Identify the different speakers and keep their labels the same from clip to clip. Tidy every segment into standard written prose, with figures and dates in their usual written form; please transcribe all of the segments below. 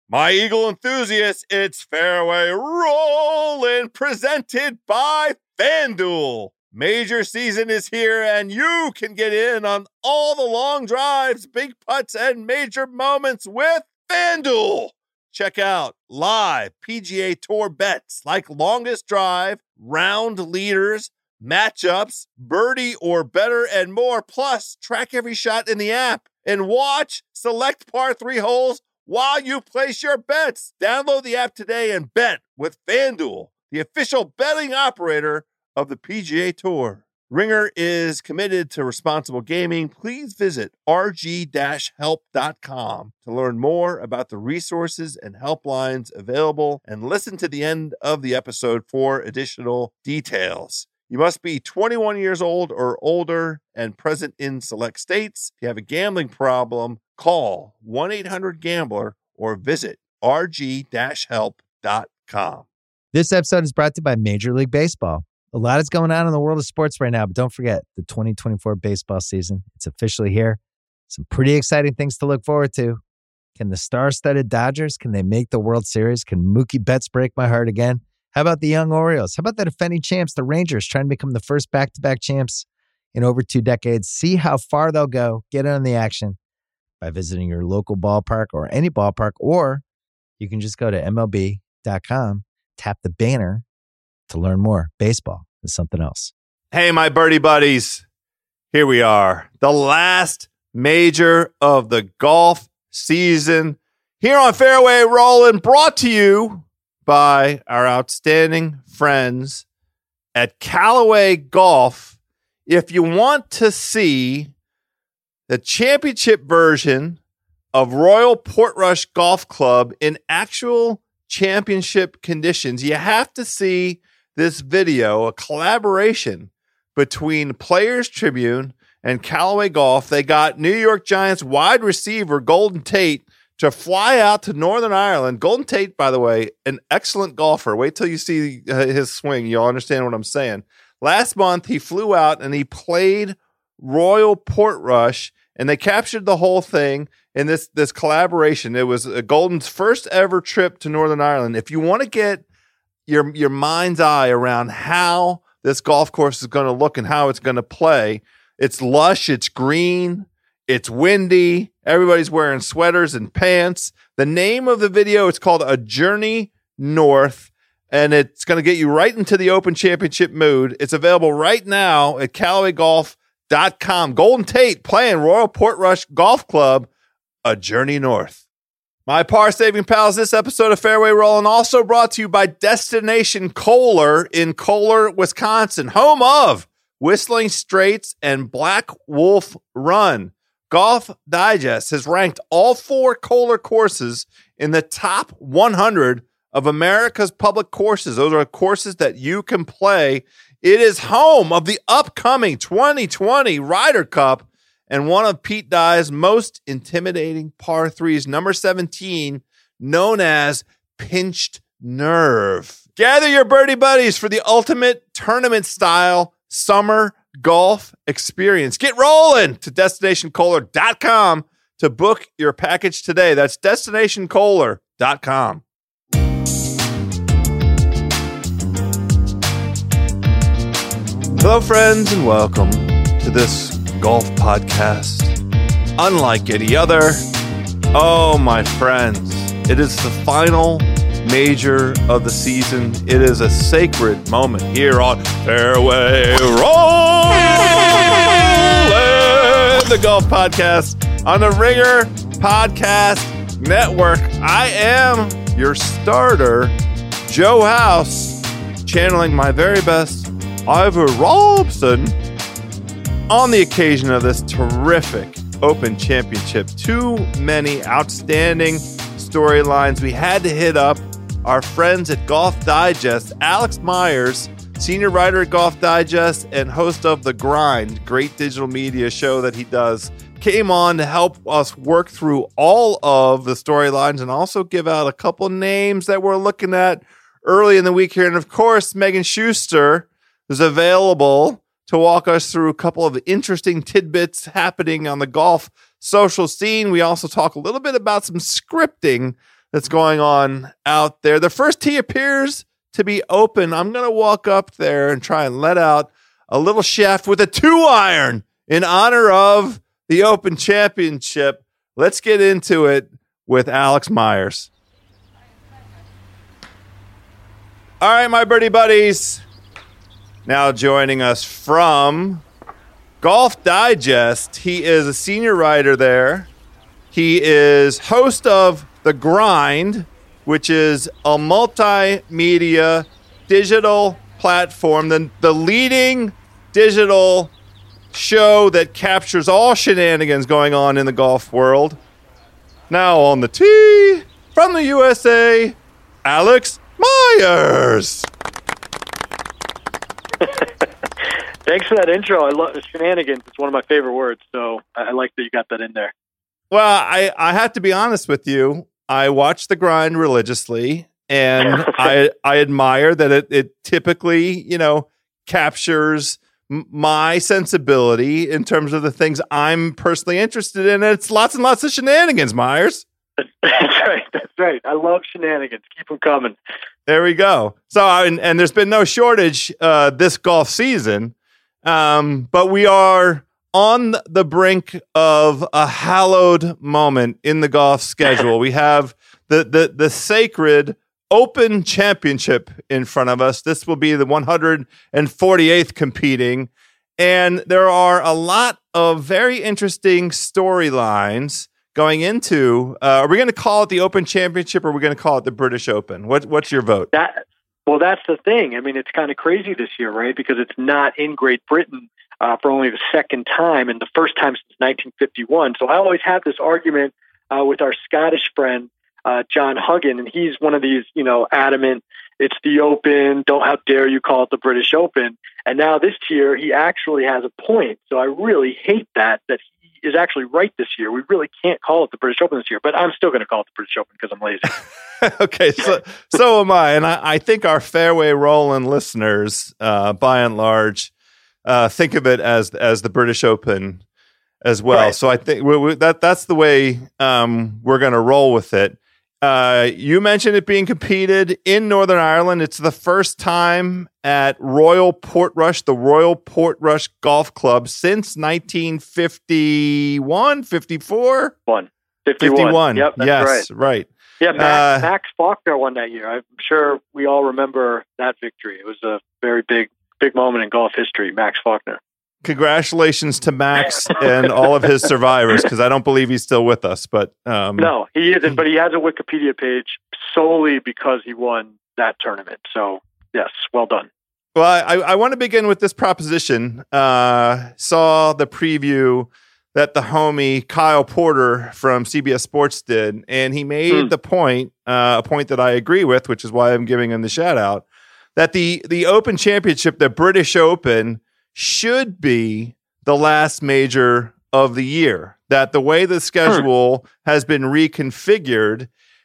Speaker 1: My Eagle enthusiasts, it's Fairway Rollin', presented by FanDuel. Major season is here, and you can get in on all the long drives, big putts, and major moments with FanDuel. Check out live PGA Tour bets like longest drive, round leaders, matchups, birdie or better, and more. Plus, track every shot in the app and watch select par 3 holes while you place your bets. Download the app today and bet with FanDuel, the official betting operator of the PGA Tour. Ringer is committed to responsible gaming. Please visit rg-help.com to learn more about the resources and helplines available and listen to the end of the episode for additional details. You must be 21 years old or older and present in select states. If you have a gambling problem, call 1-800-GAMBLER or visit rg-help.com.
Speaker 2: This episode is brought to you by Major League Baseball. A lot is going on in the world of sports right now, but don't forget the 2024 baseball season. It's officially here. Some pretty exciting things to look forward to. Can the star-studded Dodgers, can they make the World Series? Can Mookie Betts break my heart again? How about the young Orioles? How about the defending champs, the Rangers, trying to become the first back-to-back champs in over 2 decades? See how far they'll go. Get in on the action by visiting your local ballpark or any ballpark, or you can just go to MLB.com, tap the banner to learn more. Baseball is something else.
Speaker 1: Hey, my birdie buddies. Here we are. The last major of the golf season here on Fairway Rollin', brought to you by our outstanding friends at Callaway Golf. If you want to see the championship version of Royal Portrush Golf Club in actual championship conditions, you have to see this video, a collaboration between Players Tribune and Callaway Golf. They got New York Giants wide receiver Golden Tate to fly out to Northern Ireland. Golden Tate, by the way, an excellent golfer. Wait till you see his swing. You'll understand what I'm saying. Last month, he flew out and he played Royal Portrush, and they captured the whole thing in this collaboration. It was Golden's first ever trip to Northern Ireland. If you want to get your mind's eye around how this golf course is going to look and how it's going to play, it's lush, it's green, it's windy. Everybody's wearing sweaters and pants. The name of the video, it's called A Journey North, and it's going to get you right into the Open Championship mood. It's available right now at CallawayGolf.com. Golden Tate playing Royal Portrush Golf Club, A Journey North. My par-saving pals, this episode of Fairway Rollin' also brought to you by Destination Kohler in Kohler, Wisconsin, home of Whistling Straits and Black Wolf Run. Golf Digest has ranked all 4 Kohler courses in the top 100 of America's public courses. Those are courses that you can play. It is home of the upcoming 2020 Ryder Cup and one of Pete Dye's most intimidating par 3s, number 17, known as Pinched Nerve. Gather your birdie buddies for the ultimate tournament-style summer golf experience. Get rolling to DestinationKohler.com to book your package today. That's DestinationKohler.com. Hello, friends, and welcome to this golf podcast unlike any other. Oh, my friends, it is the final major of the season. It is a sacred moment here on Fairway Rollin', the golf podcast on the Ringer Podcast Network. I am your starter, Joe House, channeling my very best Ivor Robson on the occasion of this terrific Open Championship. Too many outstanding storylines. We had to hit up our friends at Golf Digest. Alex Myers, senior writer at Golf Digest and host of The Grind, great digital media show that he does, came on to help us work through all of the storylines and also give out a couple names that we're looking at early in the week here. And of course, Megan Schuster is available to walk us through a couple of interesting tidbits happening on the golf social scene. We also talk a little bit about some scripting that's going on out there. The first tee appears to be open. I'm going to walk up there and try and let out a little shaft with a 2-iron in honor of the Open Championship. Let's get into it with Alex Myers. All right, my birdie buddies. Now joining us from Golf Digest. He is a senior writer there. He is host of The Grind, which is a multimedia digital platform, the leading digital show that captures all shenanigans going on in the golf world. Now on the tee from the USA, Alex Myers.
Speaker 3: Thanks for that intro. I love shenanigans. It's one of my favorite words, so I like that you got that in there.
Speaker 1: Well, I have to be honest with you. I watch The Grind religiously, and I admire that it typically, captures my sensibility in terms of the things I'm personally interested in. And it's lots and lots of shenanigans, Myers.
Speaker 3: That's right. I love shenanigans. Keep them coming.
Speaker 1: There we go. So, and there's been no shortage this golf season, but we are on the brink of a hallowed moment in the golf schedule. We have the sacred Open Championship in front of us. This will be the 148th competing, and there are a lot of very interesting storylines going into. Are we going to call it the Open Championship, or are we going to call it the British Open? What's your vote?
Speaker 3: Well, that's the thing. I mean, it's kind of crazy this year, right? Because it's not in Great Britain for only the second time, and the first time since 1951. So I always have this argument with our Scottish friend, John Huggin, and he's one of these, adamant, it's the Open, how dare you call it the British Open. And now this year, he actually has a point. So I really hate that he is actually right this year. We really can't call it the British Open this year, but I'm still going to call it the British Open because I'm lazy.
Speaker 1: Okay, so am I. And I think our Fairway Rolling listeners, by and large, think of it as the British Open as well. Right. So I think that's the way we're going to roll with it. You mentioned it being competed in Northern Ireland. It's the first time at Royal Portrush, the Royal Portrush Golf Club, since 1951, 54?
Speaker 3: 51. Yep,
Speaker 1: that's right.
Speaker 3: Yeah, Max Faulkner won that year. I'm sure we all remember that victory. It was a very big moment in golf history, Max Faulkner.
Speaker 1: Congratulations to Max and all of his survivors, because I don't believe he's still with us. But
Speaker 3: no, he isn't. But he has a Wikipedia page solely because he won that tournament. So yes, well done.
Speaker 1: Well, I want to begin with this proposition. Saw the preview that the homie Kyle Porter from CBS Sports did, and he made the point, a point that I agree with, which is why I'm giving him the shout out, that the Open Championship, the British Open, should be the last major of the year. That the way the schedule has been reconfigured,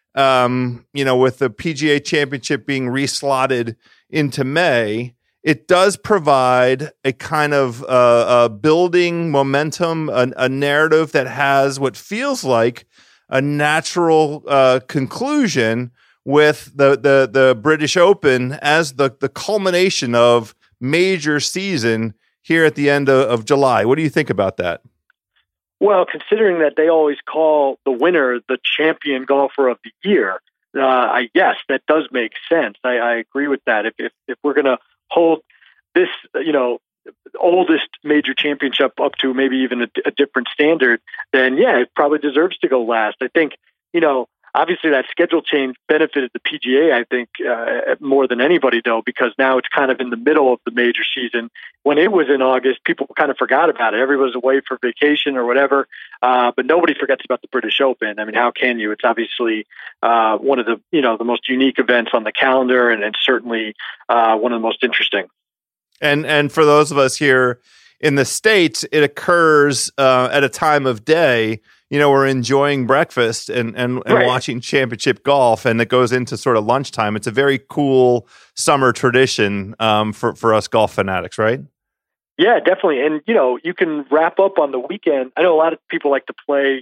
Speaker 1: with the PGA Championship being reslotted into May, it does provide a kind of a building momentum, a narrative that has what feels like a natural conclusion with the British Open as the culmination of major season here at the end of July. What do you think about that?
Speaker 3: Well, considering that they always call the winner the champion golfer of the year, I guess that does make sense. I agree with that. If we're going to hold this, oldest major championship up to maybe even a different standard, then yeah, it probably deserves to go last. I think, obviously that schedule change benefited the PGA, I think, more than anybody, though, because now it's kind of in the middle of the major season. When it was in August, people kind of forgot about it. Everybody was away for vacation or whatever, but nobody forgets about the British Open. I mean, how can you? It's obviously one of the, the most unique events on the calendar, and certainly one of the most interesting.
Speaker 1: And for those of us here in the States, it occurs at a time of day. We're enjoying breakfast and
Speaker 3: right.
Speaker 1: watching championship golf, and it goes into sort of lunchtime. It's a very cool summer tradition for us golf fanatics, right?
Speaker 3: Yeah, definitely. And, you can wrap up on the weekend. I know a lot of people like to play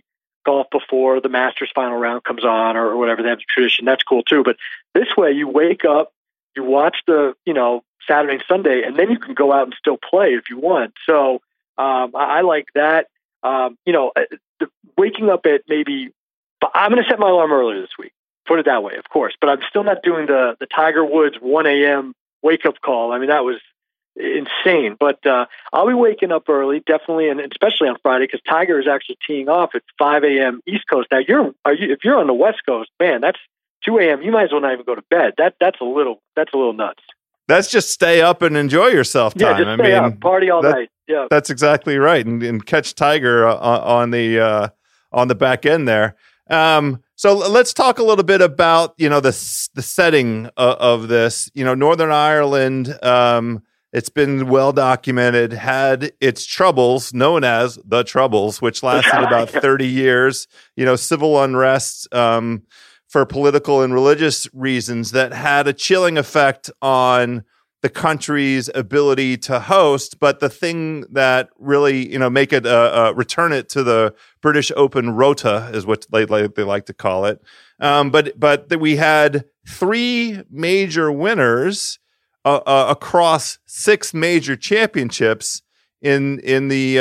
Speaker 3: golf before the Masters final round comes on or whatever. They have the tradition. That's cool too. But this way, you wake up, you watch the Saturday and Sunday, and then you can go out and still play if you want. So I like that. Waking up at maybe, I'm going to set my alarm earlier this week. Put it that way, of course. But I'm still not doing the Tiger Woods 1 a.m. wake up call. I mean, that was insane. But I'll be waking up early, definitely, and especially on Friday, because Tiger is actually teeing off at 5 a.m. East Coast. Now, if you're on the West Coast, man, that's 2 a.m. You might as well not even go to bed. That's a little nuts.
Speaker 1: That's just stay up and enjoy yourself time.
Speaker 3: Yeah, just stay up, party all night. Yeah,
Speaker 1: that's exactly right, and catch Tiger on the back end there. So let's talk a little bit about the setting of this. Northern Ireland. It's been well documented. Had its troubles, known as the Troubles, which lasted about 30 years. Civil unrest. For political and religious reasons that had a chilling effect on the country's ability to host. But the thing that really, make it return it to the British Open Rota is what they like to call it. But we had 3 major winners across 6 major championships in the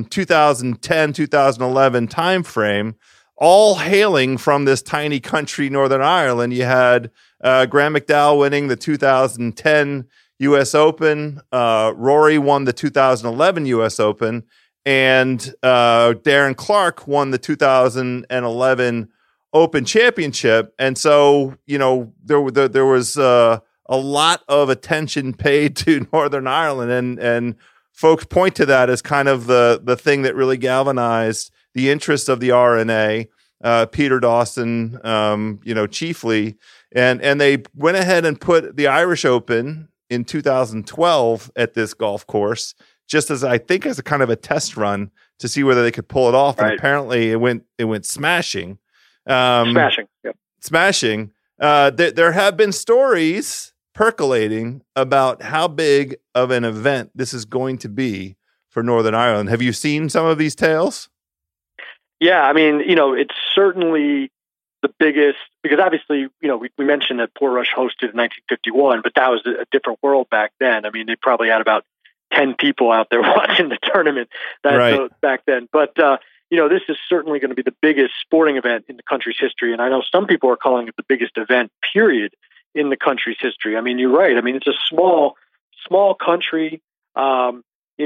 Speaker 1: 2010-2011 timeframe. All hailing from this tiny country, Northern Ireland. You had Graham McDowell winning the 2010 U.S. Open. Rory won the 2011 U.S. Open. And Darren Clarke won the 2011 Open Championship. And so, there was a lot of attention paid to Northern Ireland. And folks point to that as kind of the thing that really galvanized the interest of the R&A, Peter Dawson, chiefly, and they went ahead and put the Irish Open in 2012 at this golf course, just as I think as a kind of a test run to see whether they could pull it off. Right. And apparently it went smashing.
Speaker 3: Smashing. Yep.
Speaker 1: Smashing. There have been stories percolating about how big of an event this is going to be for Northern Ireland. Have you seen some of these tales?
Speaker 3: Yeah, I mean, it's certainly the biggest, because obviously, we mentioned that Portrush hosted in 1951, but that was a different world back then. I mean, they probably had about 10 people out there watching the tournament back then. But, this is certainly going to be the biggest sporting event in the country's history. And I know some people are calling it the biggest event, period, in the country's history. I mean, you're right. I mean, it's a small country. And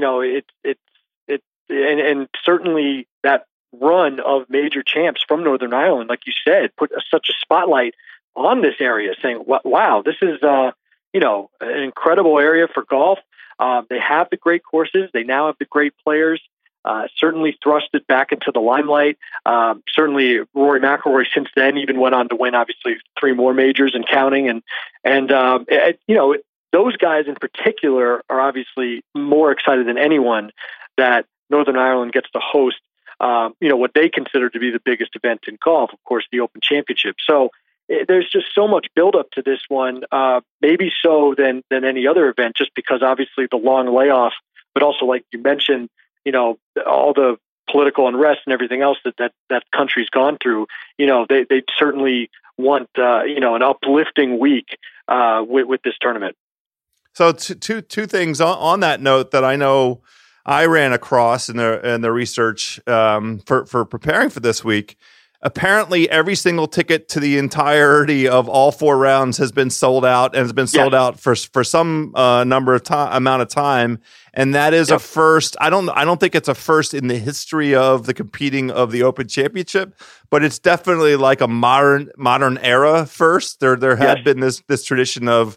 Speaker 3: certainly that run of major champs from Northern Ireland, like you said, put such a spotlight on this area, saying, wow, this is, an incredible area for golf. They have the great courses. They now have the great players, certainly thrust it back into the limelight. Certainly Rory McIlroy since then even went on to win, obviously, 3 more majors and counting. And those guys in particular are obviously more excited than anyone that Northern Ireland gets to host what they consider to be the biggest event in golf, of course, the Open Championship. So there's just so much buildup to this one, maybe so than any other event, just because obviously the long layoff, but also like you mentioned, all the political unrest and everything else that country's gone through. They certainly want an uplifting week with this tournament.
Speaker 1: So two things on that note that I know I ran across in the research for preparing for this week. Apparently, every single ticket to the entirety of all 4 rounds has been sold out, and has been sold out for some amount of time, and that is a first. I don't think it's a first in the history of the competing of the Open Championship, but it's definitely like a modern era first. There had been this tradition of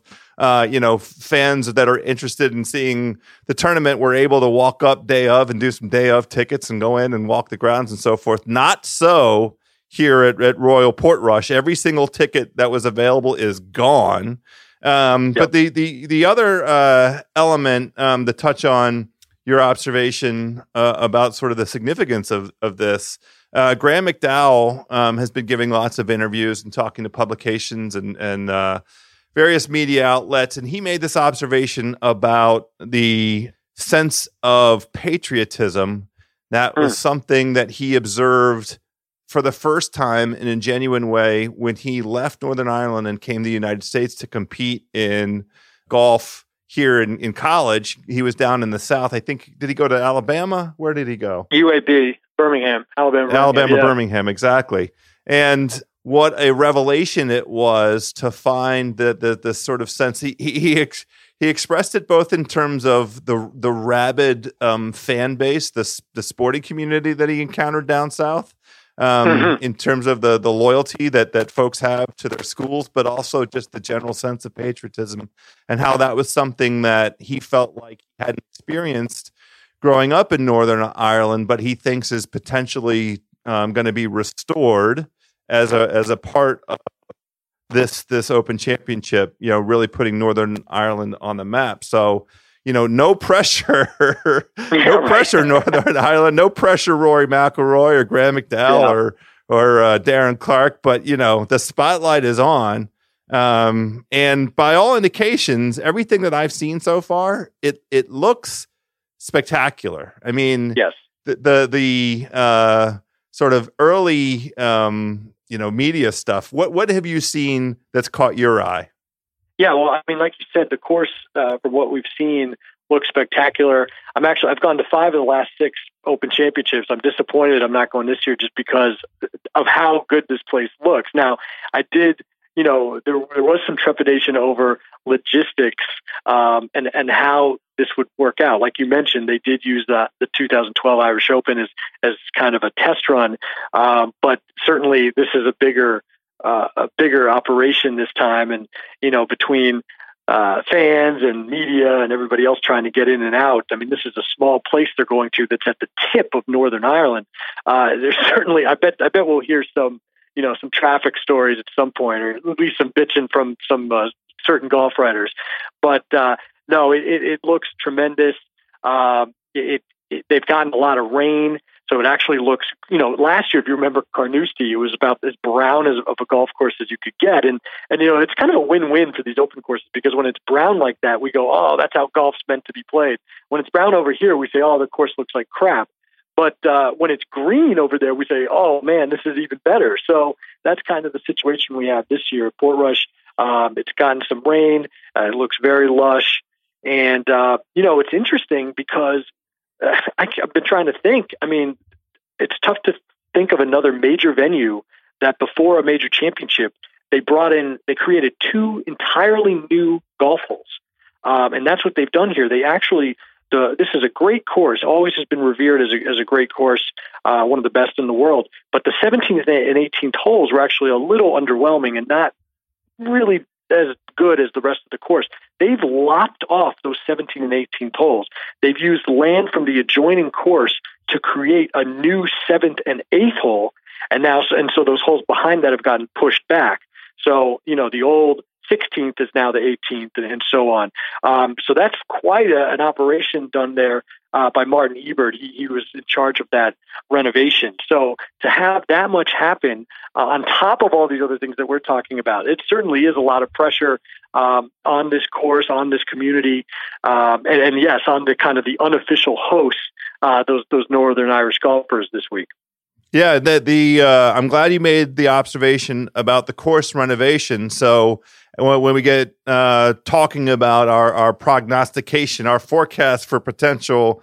Speaker 1: fans that are interested in seeing the tournament were able to walk up day of and do some day of tickets and go in and walk the grounds and so forth. Not so here at Royal Portrush. Every single ticket that was available is gone. But the other element to touch on your observation about sort of the significance of this, Graham McDowell has been giving lots of interviews and talking to publications and various media outlets, and he made this observation about the sense of patriotism that was something that he observed for the first time in a genuine way when he left Northern Ireland and came to the United States to compete in golf here in college. He was down in the South. I think, did he go to Alabama? Where did he go?
Speaker 3: UAB, Birmingham, Alabama.
Speaker 1: Birmingham, exactly. And what a revelation it was to find the sort of sense he expressed it both in terms of the rabid fan base, the sporting community that he encountered down south, in terms of the loyalty that folks have to their schools, but also just the general sense of patriotism and how that was something that he felt like he hadn't experienced growing up in Northern Ireland, but he thinks is potentially going to be restored as a part of this Open Championship, really putting Northern Ireland on the map. So, no pressure, pressure, Northern Ireland, no pressure, Rory McIlroy or Graham McDowell or Darren Clarke, but the spotlight is on. And by all indications, everything that I've seen so far, it looks spectacular. I mean,
Speaker 3: yes,
Speaker 1: the sort of early, media stuff. What have you seen that's caught your eye?
Speaker 3: Yeah, well, I mean, like you said, the course, from what we've seen, looks spectacular. I've gone to 5 of the last 6 Open Championships. I'm disappointed I'm not going this year just because of how good this place looks. Now, I did, there was some trepidation over logistics and how this would work out. Like you mentioned, they did use the 2012 Irish Open as kind of a test run, but certainly this is a bigger operation this time, and between fans and media and everybody else trying to get in and out. I mean, this is a small place they're going to that's at the tip of Northern Ireland. There's certainly, I bet we'll hear some traffic stories at some point, or at least some bitching from some certain golf writers. But no, it looks tremendous. They've gotten a lot of rain. So it actually looks, last year, if you remember Carnoustie, it was about as brown of a golf course as you could get. And it's kind of a win-win for these open courses, because when it's brown like that, we go, oh, that's how golf's meant to be played. When it's brown over here, we say, oh, the course looks like crap. But when it's green over there, we say, oh, man, this is even better. So that's kind of the situation we have this year at Portrush. It's gotten some rain. It looks very lush. And, it's interesting because I've been trying to think. I mean, it's tough to think of another major venue that before a major championship, they created 2 entirely new golf holes. And that's what they've done here. They actually, this is a great course, always has been revered as a great course, one of the best in the world. But the 17th and 18th holes were actually a little underwhelming and not really as good as the rest of the course. They've lopped off those 17th and 18th holes. They've used land from the adjoining course to create a new 7th and 8th hole, and so those holes behind that have gotten pushed back. So the old 16th is now the 18th, and so on. So that's quite an operation done there by Martin Ebert. He was in charge of that renovation. So to have that much happen on top of all these other things that we're talking about, it certainly is a lot of pressure on this course, on this community, and yes, on the kind of the unofficial hosts, those Northern Irish golfers this week.
Speaker 1: Yeah, I'm glad you made the observation about the course renovation. So when we get talking about our prognostication, our forecast for potential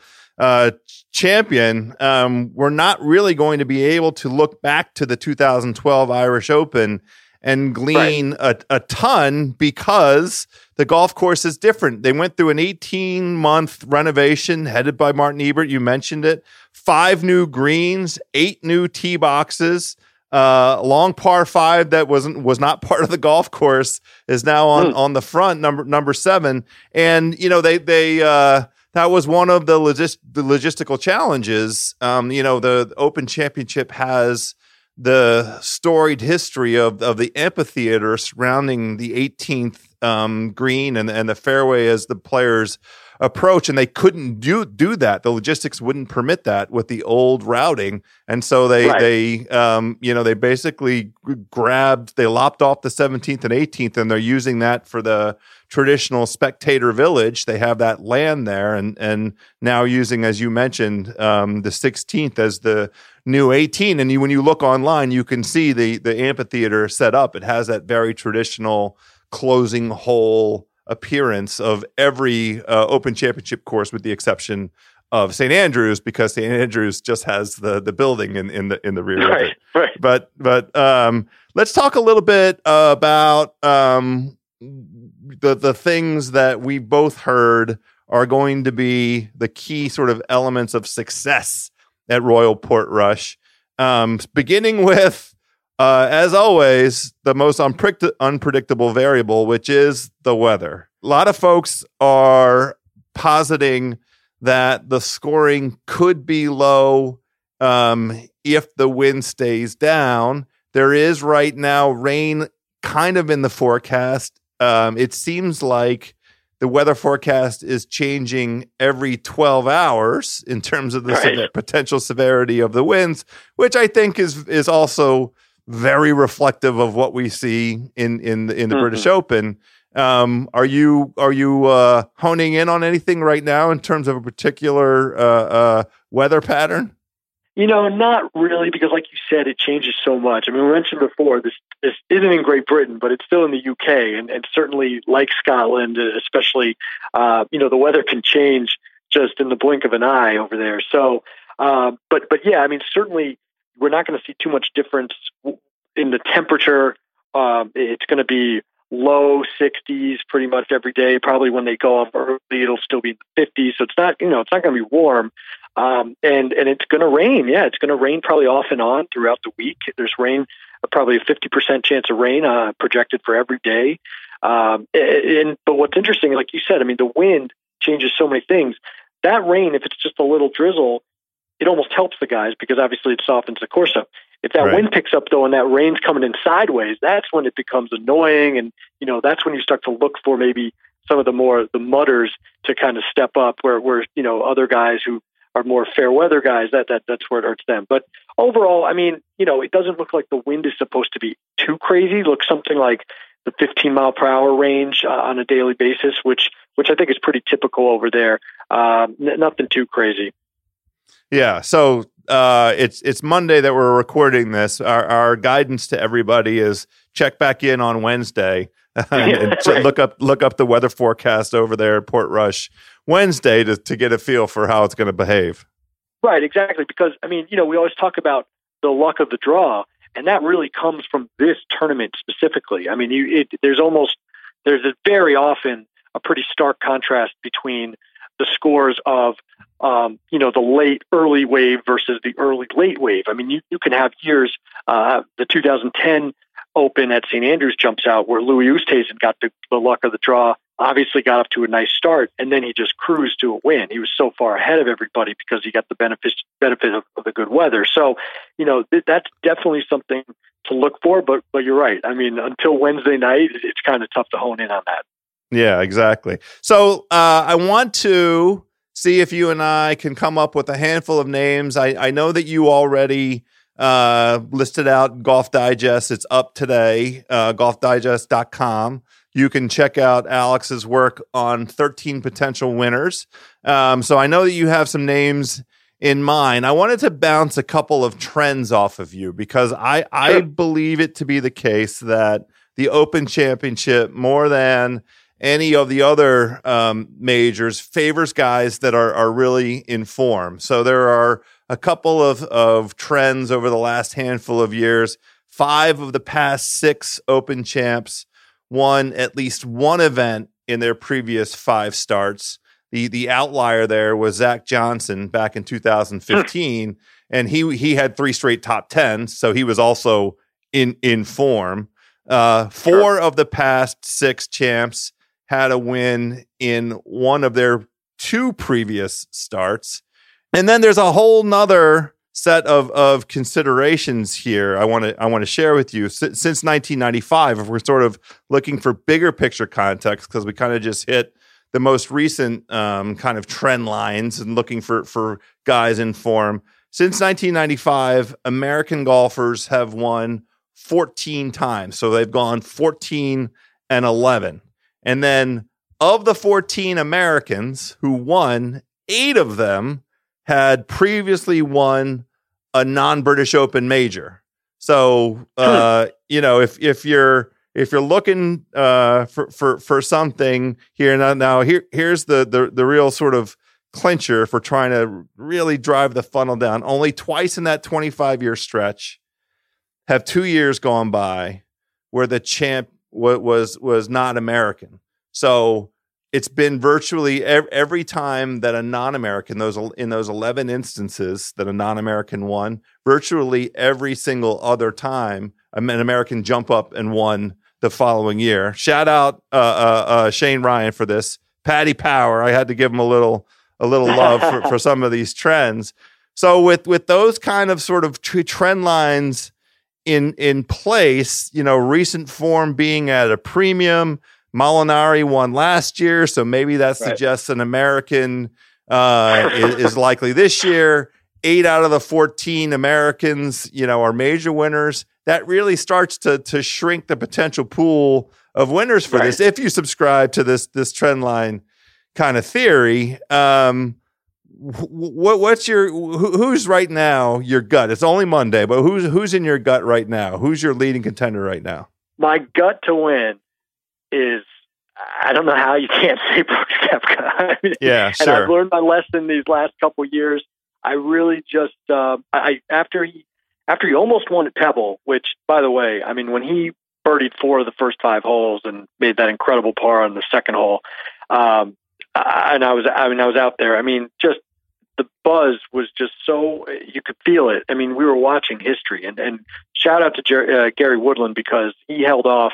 Speaker 1: champion, we're not really going to be able to look back to the 2012 Irish Open and glean a ton, because the golf course is different. They went through an 18-month renovation headed by Martin Ebert. You mentioned it. 5 new greens, 8 new tee boxes, long par 5 that was not part of the golf course is now on the front, number 7. And they that was one of the logistical challenges. The Open Championship has the storied history of the amphitheater surrounding the 18th green and the fairway as the players approach, and they couldn't do that. The logistics wouldn't permit that with the old routing, and so they basically they lopped off the 17th and 18th, and they're using that for the traditional spectator village. They have that land there, and now using, as you mentioned, the 16th as the new 18. And when you look online, you can see the amphitheater set up. It has that very traditional closing hole appearance of every Open Championship course, with the exception of St. Andrews, because St. Andrews just has the building in the rear.
Speaker 3: Right, right.
Speaker 1: But let's talk a little bit about the things that we both heard are going to be the key sort of elements of success at Royal Portrush, beginning with, as always, the most unpredictable variable, which is the weather. A lot of folks are positing that the scoring could be low if the wind stays down. There is right now rain kind of in the forecast. It seems like the weather forecast is changing every 12 hours in terms of the potential severity of the winds, which I think is also very reflective of what we see in the British Open. Are you honing in on anything right now in terms of a particular weather pattern?
Speaker 3: Not really, because like you said, it changes so much. I mean, we mentioned before, this isn't in Great Britain, but it's still in the UK, and certainly like Scotland, especially, the weather can change just in the blink of an eye over there. So, but yeah, I mean, certainly we're not going to see too much difference in the temperature. It's going to be low 60s pretty much every day. Probably when they go off early, it'll still be in the 50s. So it's not going to be warm. And it's going to rain. Yeah, it's going to rain probably off and on throughout the week. There's rain, probably a 50% chance of rain projected for every day. But what's interesting, like you said, I mean, the wind changes so many things. That rain, if it's just a little drizzle, it almost helps the guys because obviously it softens the course up. If that wind picks up though, and that rain's coming in sideways, that's when it becomes annoying. And, that's when you start to look for maybe some of the mudders to kind of step up where other guys who are more fair weather guys, that's where it hurts them. But overall, I mean, it doesn't look like the wind is supposed to be too crazy. It looks something like the 15 mile per hour range on a daily basis, which I think is pretty typical over there. Nothing too crazy.
Speaker 1: Yeah. So it's Monday that we're recording this. Our guidance to everybody is check back in on Wednesday and look up the weather forecast over there at Portrush Wednesday to get a feel for how it's going to behave.
Speaker 3: Right, exactly. Because, I mean, we always talk about the luck of the draw, and that really comes from this tournament specifically. I mean, there's very often a pretty stark contrast between the scores of, the late early wave versus the early late wave. I mean, you can have years, the 2010 Open at St. Andrews jumps out where Louis Oosthuizen got the luck of the draw, obviously got off to a nice start, and then he just cruised to a win. He was so far ahead of everybody because he got the benefit of the good weather. So, that's definitely something to look for, but you're right. I mean, until Wednesday night, it's kind of tough to hone in on that.
Speaker 1: Yeah, exactly. So I want to see if you and I can come up with a handful of names. I know that you already listed out Golf Digest. It's up today, golfdigest.com. You can check out Alex's work on 13 potential winners. So I know that you have some names in mind. I wanted to bounce a couple of trends off of you because I believe it to be the case that the Open Championship, more than any of the other majors, favors guys that are really in form. So there are a couple of trends over the last handful of years. 5 of the past 6 Open champs won at least one event in their previous 5 starts. The outlier there was Zach Johnson back in 2015, and he had 3 straight top 10s, so he was also in form. 4 of the past 6 champs had a win in one of their 2 previous starts. And then there's a whole nother set of considerations here I want to share with you. Since 1995, if we're sort of looking for bigger picture context, because we kind of just hit the most recent kind of trend lines and looking for guys in form. Since 1995, American golfers have won 14 times. So they've gone 14 and 11. And then of the 14 Americans who won, 8 of them had previously won a non-British Open major. So, if you're looking for something here, here's the real sort of clincher for trying to really drive the funnel down. Only twice in that 25-year stretch have 2 years gone by where the champ was not American. So it's been virtually every time that a non-American, in those 11 instances that a non-American won, virtually every single other time an American jump up and won the following year. Shout out Shane Ryan for this. Paddy Power, I had to give him a little love for some of these trends. So with those kind of sort of trend lines in place, recent form being at a premium. Molinari won last year, so maybe that suggests an American is likely this year. 8 out of the 14 Americans, are major winners. That really starts to shrink the potential pool of winners for this. If you subscribe to this trend line kind of theory, who's right now your gut? It's only Monday, but who's in your gut right now? Who's your leading contender right now?
Speaker 3: My gut to win is, I don't know how you can't say Brooks Koepka.
Speaker 1: Yeah, sure.
Speaker 3: And I've learned my lesson these last couple of years. I really just after he almost won at Pebble, which, by the way, when he birdied 4 of the first 5 holes and made that incredible par on the second hole, and I was out there. Just the buzz was just so, you could feel it. We were watching history, and shout out to Gary Woodland, because he held off,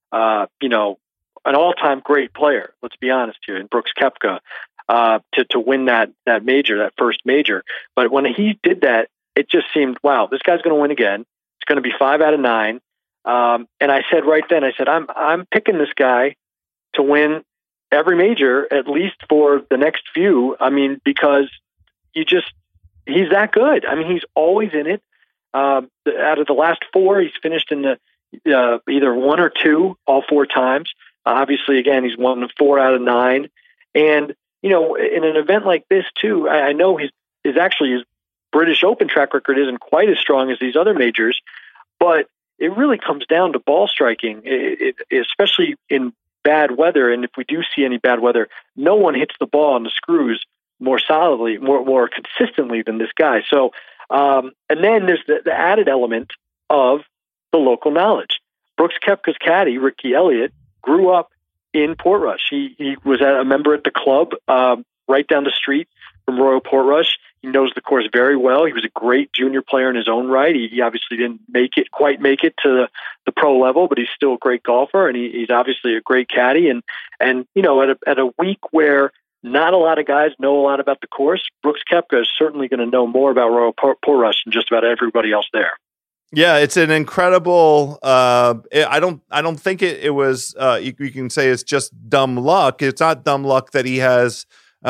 Speaker 3: an all-time great player, let's be honest here, in Brooks Koepka, to win that major, that first major. But when he did that, it just seemed, wow, this guy's going to win again. It's going to be 5 out of 9. And I said right then, I'm picking this guy to win every major, at least for the next few. Because he's that good. He's always in it. Out of the last 4, he's finished in the either 1 or 2 all 4 times. Obviously, again, he's won 4 out of 9. And, in an event like this, too, I know his British Open track record isn't quite as strong as these other majors, but it really comes down to ball striking, especially in bad weather. And if we do see any bad weather, no one hits the ball on the screws more solidly, more consistently than this guy. So, and then there's the added element of the local knowledge. Brooks Koepka's caddy, Ricky Elliott, grew up in Portrush. He was a member at the club right down the street from Royal Portrush. He knows the course very well. He was a great junior player in his own right. He obviously didn't quite make it to the pro level, but he's still a great golfer, and he's obviously a great caddy. And at a week where not a lot of guys know a lot about the course, Brooks Koepka is certainly going to know more about Royal Portrush than just about everybody else there.
Speaker 1: Yeah, it's an incredible. I don't think it was. You can say it's just dumb luck. It's not dumb luck that he has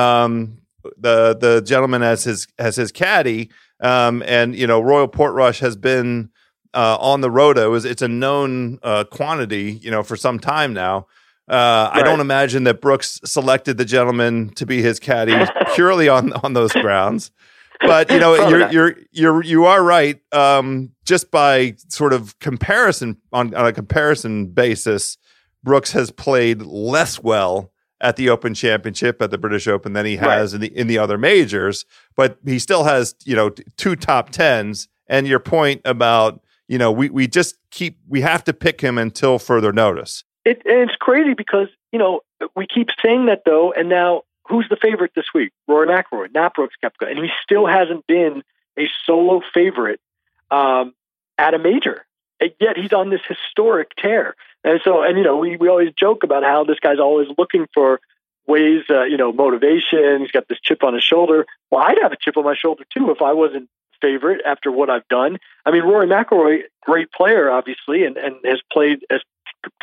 Speaker 1: the gentleman as his caddy. And Royal Portrush has been on the road. It's a known quantity, for some time now. I don't imagine that Brooks selected the gentleman to be his caddy purely on those grounds. But you are right. Just by sort of comparison on a comparison basis, Brooks has played less well at the Open Championship, at the British Open, than he has in the other majors. But he still has 2 top 10s. And your point about we have to pick him until further notice.
Speaker 3: It's crazy because we keep saying that though, and now. Who's the favorite this week? Rory McIlroy, not Brooks Koepka. And he still hasn't been a solo favorite at a major. And yet he's on this historic tear. And so, we always joke about how this guy's always looking for ways, motivation. He's got this chip on his shoulder. Well, I'd have a chip on my shoulder too if I wasn't favorite after what I've done. Rory McIlroy, great player, obviously, and has played as consistently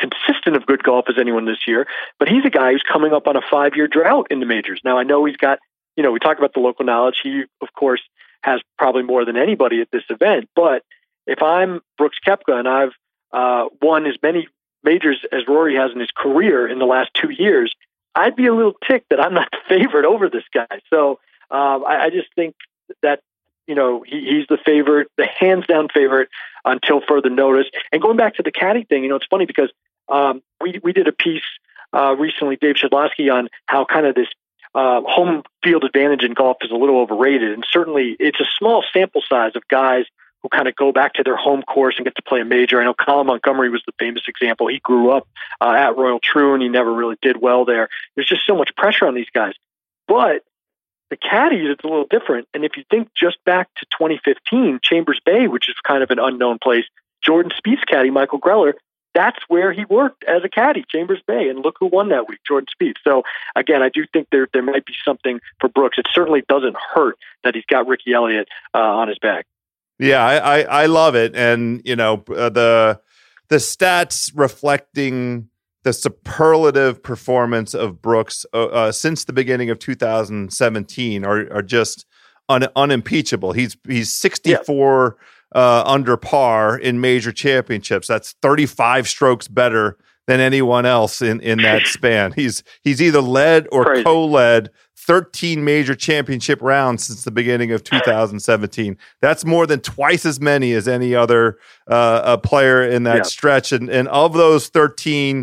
Speaker 3: season of good golf as anyone this year, but he's a guy who's coming up on a 5-year drought in the majors. Now, I know he's got, we talk about the local knowledge. He, of course, has probably more than anybody at this event. But if I'm Brooks Koepka and I've won as many majors as Rory has in his career in the last 2 years, I'd be a little ticked that I'm not the favorite over this guy. So I just think that, he's the favorite, the hands down favorite until further notice. And going back to the caddy thing, it's funny because we did a piece recently, Dave Shedlowski, on how kind of this home field advantage in golf is a little overrated. And certainly it's a small sample size of guys who kind of go back to their home course and get to play a major. I know Colin Montgomery was the famous example. He grew up at Royal Troon. He never really did well there. There's just so much pressure on these guys. But the caddies, it's a little different. And if you think just back to 2015, Chambers Bay, which is kind of an unknown place, Jordan Spieth's caddy, Michael Greller, that's where he worked as a caddy, Chambers Bay. And look who won that week, Jordan Spieth. So, again, I do think there might be something for Brooks. It certainly doesn't hurt that he's got Ricky Elliott on his back.
Speaker 1: Yeah, I love it. And, the stats reflecting the superlative performance of Brooks since the beginning of 2017 are just unimpeachable. He's 64 under par in major championships. That's 35 strokes better than anyone else in that span. He's either led or
Speaker 3: Crazy.
Speaker 1: co-led 13 major championship rounds since the beginning of 2017. That's more than twice as many as any other player in that stretch. And of those 13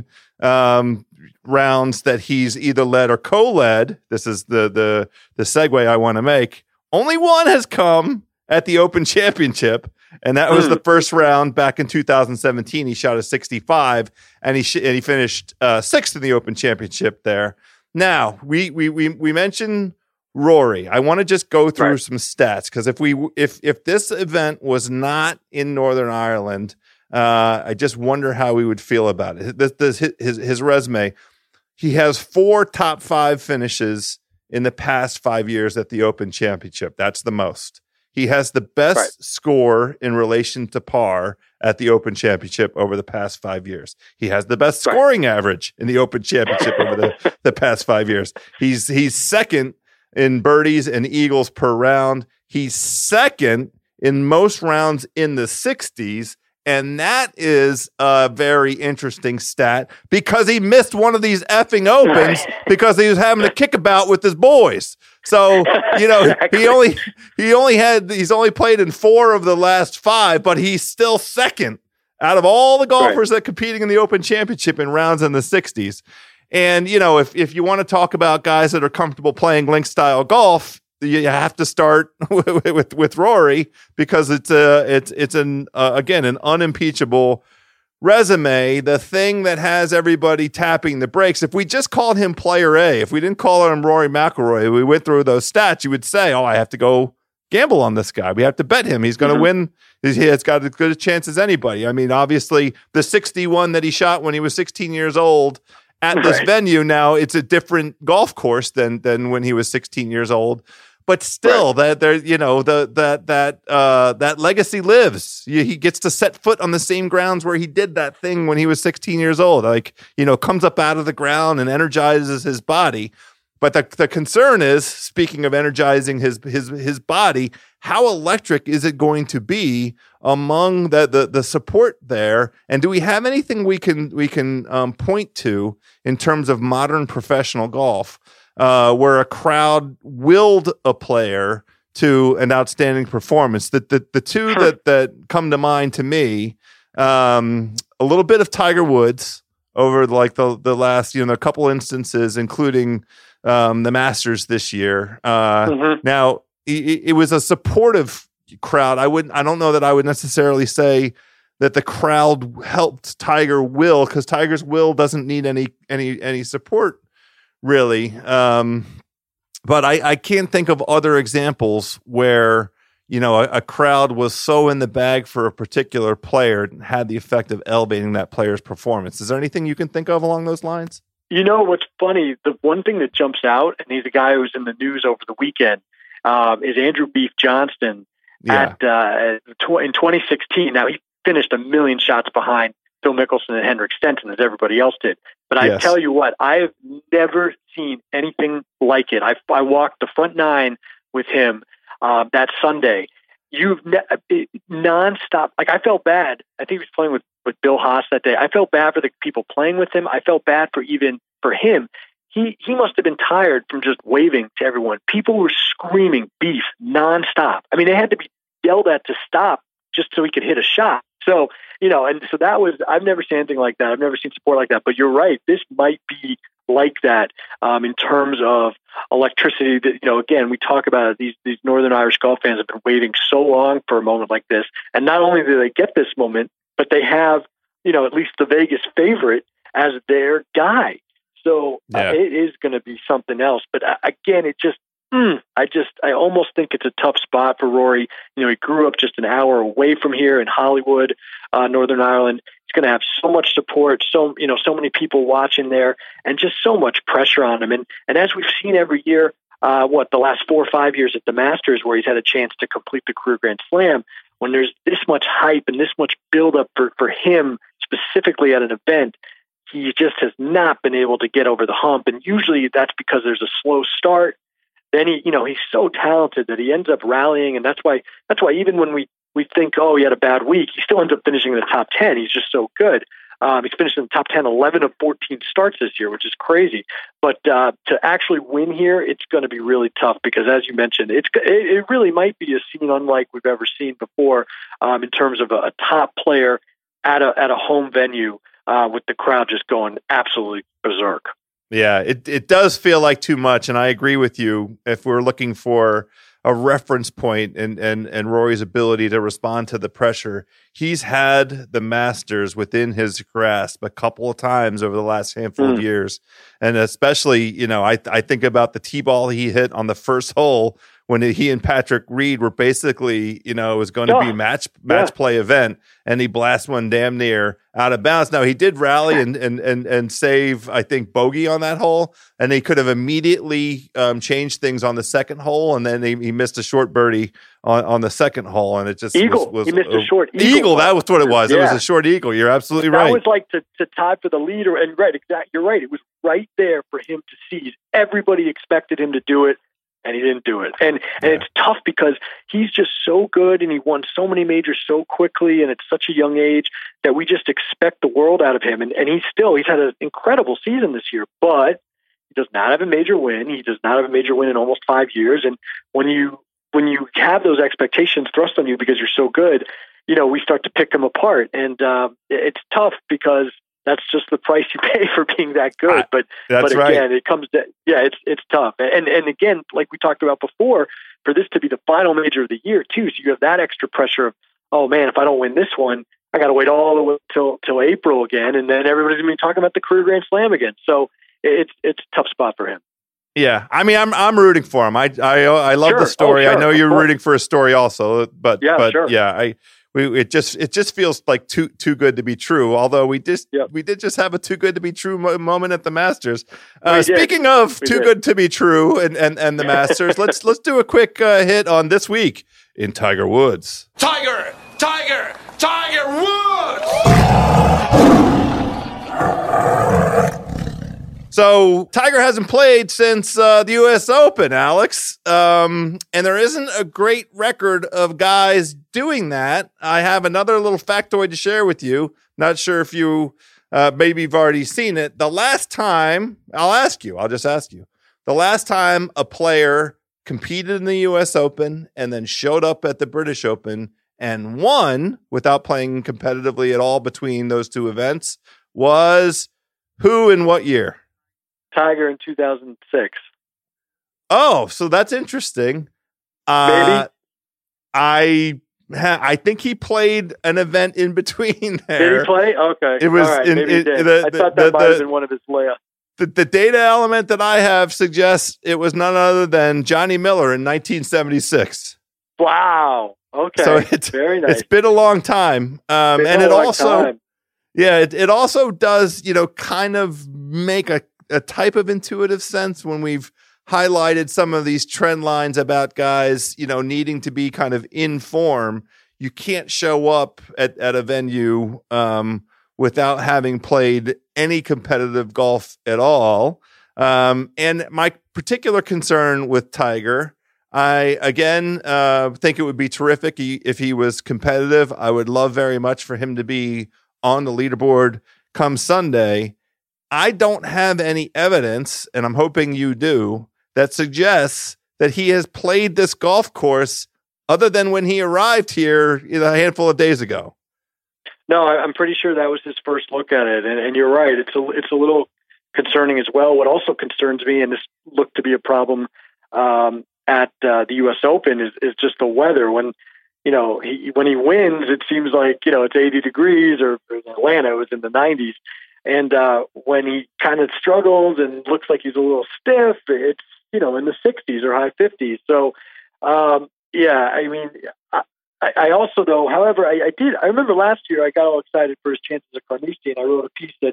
Speaker 1: rounds that he's either led or co-led, this is the segue I want to make, only one has come at the Open Championship, and that was the first round back in 2017. He shot a 65, and he finished sixth in the Open Championship there. Now, we mentioned Rory. I want to just go through some stats, because if this event was not in Northern Ireland, I just wonder how we would feel about it. His resume. He has 4 top 5 finishes in the past 5 years at the Open Championship. That's the most. He has the best score in relation to par at the Open Championship over the past 5 years. He has the best scoring average in the Open Championship over the past 5 years. He's second in birdies and eagles per round. He's second in most rounds in the 60s. And that is a very interesting stat, because he missed one of these effing Opens because he was having a kickabout with his boys. So, he's only played in 4 of the last 5, but he's still second out of all the golfers that competing in the Open Championship in rounds in the 60s. And, if you want to talk about guys that are comfortable playing link style golf, you have to start with Rory, because it's an unimpeachable resume. The thing that has everybody tapping the brakes, if we just called him player A, if we didn't call him Rory McIlroy, we went through those stats, you would say, I have to go gamble on this guy. We have to bet him. He's going to win. He has got as good a chance as anybody. I mean, obviously the 61 that he shot when he was 16 years old at this venue, now it's a different golf course than when he was 16 years old. But still, that legacy lives. He gets to set foot on the same grounds where he did that thing when he was 16 years old. Comes up out of the ground and energizes his body. But the concern is, speaking of energizing his body, how electric is it going to be among the support there? And do we have anything we can point to in terms of modern professional golf, where a crowd willed a player to an outstanding performance? The two that come to mind to me, a little bit of Tiger Woods over the last, a couple instances, including the Masters this year. Now, it was a supportive crowd. I don't know that I would necessarily say that the crowd helped Tiger will, because Tiger's will doesn't need any support, really. But I can't think of other examples where, a crowd was so in the bag for a particular player and had the effect of elevating that player's performance. Is there anything you can think of along those lines?
Speaker 3: What's funny, the one thing that jumps out, and he's a guy who was in the news over the weekend, is Andrew Beef Johnston in 2016. Now, he finished a million shots behind Phil Mickelson and Henrik Stenson as everybody else did. But I
Speaker 1: Yes.
Speaker 3: tell you what, I have never seen anything like it. I walked the front nine with him that Sunday. Nonstop. Like, I felt bad. I think he was playing with Bill Haas that day. I felt bad for the people playing with him. I felt bad for him. He must have been tired from just waving to everyone. People were screaming beef nonstop. I mean, they had to be yelled at to stop just so he could hit a shot. So, and so that was, I've never seen anything like that. I've never seen support like that. But you're right. This might be like that in terms of electricity. That, again, we talk about it, these Northern Irish golf fans have been waiting so long for a moment like this. And not only do they get this moment, but they have, at least the Vegas favorite as their guy. So it is going to be something else. But again, it just, I almost think it's a tough spot for Rory. He grew up just an hour away from here in Hollywood, Northern Ireland. He's going to have so much support, so many people watching there, and just so much pressure on him. And as we've seen every year, the last 4 or 5 years at the Masters, where he's had a chance to complete the career Grand Slam, when there's this much hype and this much buildup for him specifically at an event, he just has not been able to get over the hump. And usually that's because there's a slow start. Then he's so talented that he ends up rallying. And that's why even when we think, he had a bad week, he still ends up finishing in the top 10. He's just so good. He's finished in the top 10, 11 of 14 starts this year, which is crazy. But to actually win here, it's going to be really tough because, as you mentioned, it really might be a scene unlike we've ever seen before in terms of a top player at a home venue with the crowd just going absolutely berserk.
Speaker 1: Yeah, it does feel like too much, and I agree with you. If we're looking for a reference point and Rory's ability to respond to the pressure, he's had the Masters within his grasp a couple of times over the last handful of years, and especially, I think about the tee ball he hit on the first hole when he and Patrick Reed were basically, it was going to be a match play event, and he blasted one damn near out of bounds. Now, he did rally and save, I think, bogey on that hole, and he could have immediately changed things on the second hole, and then he missed a short birdie on the second hole, and it just
Speaker 3: eagle.
Speaker 1: Was
Speaker 3: he missed a short eagle.
Speaker 1: That was what it was.
Speaker 3: Yeah.
Speaker 1: It was a short eagle. You're absolutely right.
Speaker 3: That was like to tie for the leader, and right, exactly. You're right. It was right there for him to seize. Everybody expected him to do it, and he didn't do it. And it's tough because he's just so good, and he won so many majors so quickly, and at such a young age that we just expect the world out of him. And he's had an incredible season this year, but he does not have a major win. He does not have a major win in almost 5 years. And when you have those expectations thrust on you because you're so good, we start to pick him apart. And it's tough because that's just the price you pay for being that good. But again, right. It comes to, it's tough. And again, like we talked about before, for this to be the final major of the year too. So you have that extra pressure of, oh man, if I don't win this one, I got to wait all the way till April again. And then everybody's going to be talking about the career Grand Slam again. So it's a tough spot for him.
Speaker 1: Yeah. I mean, I'm rooting for him. I love the story.
Speaker 3: Oh, sure.
Speaker 1: I know you're rooting for a story also, but
Speaker 3: sure.
Speaker 1: It just feels like too good to be true. Although we did just have a too good to be true moment at the Masters. Speaking of too good to be true and the Masters, let's do a quick hit on this week in Tiger Woods.
Speaker 4: Tiger Woods.
Speaker 1: So Tiger hasn't played since the U.S. Open, Alex, and there isn't a great record of guys doing that. I have another little factoid to share with you. Not sure if you maybe you've already seen it. The last time, I'll just ask you, the last time a player competed in the U.S. Open and then showed up at the British Open and won without playing competitively at all between those two events was who and what year?
Speaker 3: Tiger in 2006.
Speaker 1: Oh, so that's interesting.
Speaker 3: Maybe.
Speaker 1: I think he played an event in between there.
Speaker 3: Did he play? Okay.
Speaker 1: It was.
Speaker 3: All right, maybe he did. I thought that might have been one of his layups.
Speaker 1: The data element that I have suggests it was none other than Johnny Miller in 1976.
Speaker 3: Wow. Okay.
Speaker 1: So it's
Speaker 3: very nice.
Speaker 1: It's been a long time, and it also, it also does kind of make a type of intuitive sense when we've highlighted some of these trend lines about guys, needing to be kind of in form. You can't show up at a venue without having played any competitive golf at all. And my particular concern with Tiger, I, again, think it would be terrific if he was competitive. I would love very much for him to be on the leaderboard come Sunday. I don't have any evidence, and I'm hoping you do, that suggests that he has played this golf course other than when he arrived here a handful of days ago.
Speaker 3: No, I'm pretty sure that was his first look at it. And you're right. It's a little concerning as well. What also concerns me, and this looked to be a problem at the U.S. Open, is just the weather. When when he wins, it seems like it's 80 degrees, or in Atlanta it was in the 90s. And when he kind of struggles and looks like he's a little stiff, it's in the 60s or high 50s. So I also, though, however, I remember last year I got all excited for his chances at Carnoustie, and I wrote a piece that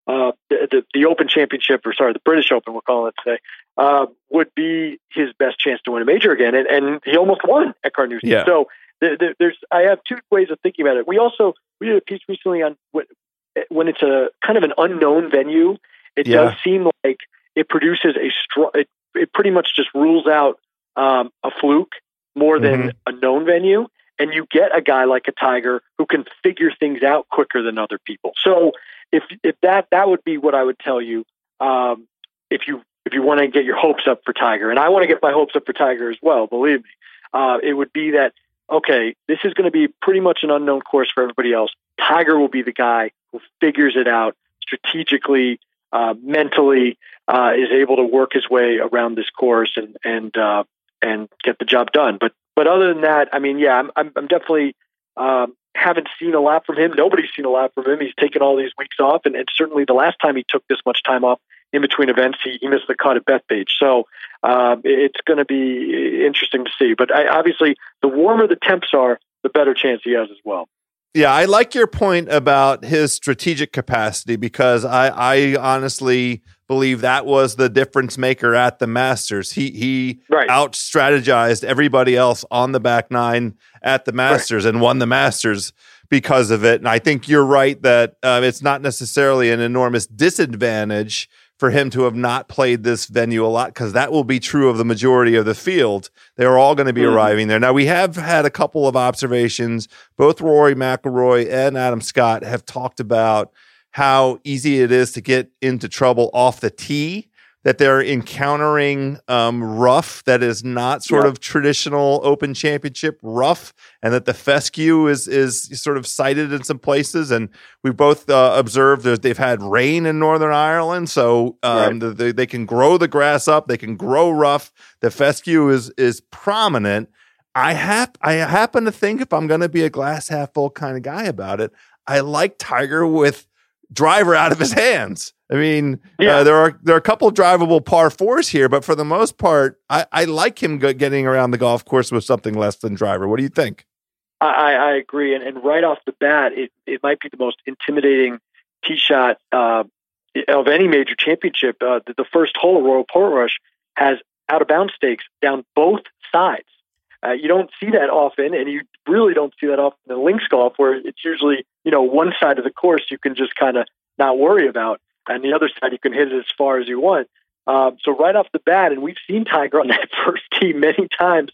Speaker 3: the Open Championship, the British Open, we'll call it today, would be his best chance to win a major again, and he almost won at Carnoustie.
Speaker 1: Yeah.
Speaker 3: So I have two ways of thinking about it. We did a piece recently on when it's a kind of an unknown venue. It does seem like it produces it pretty much just rules out a fluke more than a known venue. And you get a guy like a Tiger who can figure things out quicker than other people. So if that would be what I would tell you, if you want to get your hopes up for Tiger, and I want to get my hopes up for Tiger as well, believe me, it would be that, okay, this is going to be pretty much an unknown course for everybody else. Tiger will be the guy who figures it out strategically, mentally, is able to work his way around this course and get the job done. But other than that, I mean, yeah, I'm definitely haven't seen a lot from him. Nobody's seen a lot from him. He's taken all these weeks off, and certainly the last time he took this much time off in between events, he missed the cut at Bethpage. So it's going to be interesting to see. But obviously, the warmer the temps are, the better chance he has as well.
Speaker 1: Yeah, I like your point about his strategic capacity, because I honestly believe that was the difference maker at the Masters. He out strategized everybody else on the back nine at the Masters and won the Masters because of it. And I think you're right that it's not necessarily an enormous disadvantage for him to have not played this venue a lot, because that will be true of the majority of the field. They're all going to be arriving there. Now, we have had a couple of observations. Both Rory McIlroy and Adam Scott have talked about how easy it is to get into trouble off the tee, that they're encountering rough that is not sort of traditional Open Championship rough, and that the fescue is sort of cited in some places. And we both observed that they've had rain in Northern Ireland, so they can grow the grass up, they can grow rough. The fescue is prominent. I happen to think, if I'm going to be a glass half full kind of guy about it, I like Tiger with driver out of his hands. I mean, there are a couple of drivable par fours here, but for the most part, I like him getting around the golf course with something less than driver. What do you think?
Speaker 3: I agree, and right off the bat, it might be the most intimidating tee shot of any major championship. The first hole, Royal Portrush, has out of bounds stakes down both sides. You don't see that often, and you really don't see that often in links golf, where it's usually one side of the course you can just kind of not worry about, and the other side you can hit it as far as you want. So right off the bat, and we've seen Tiger on that first tee many times,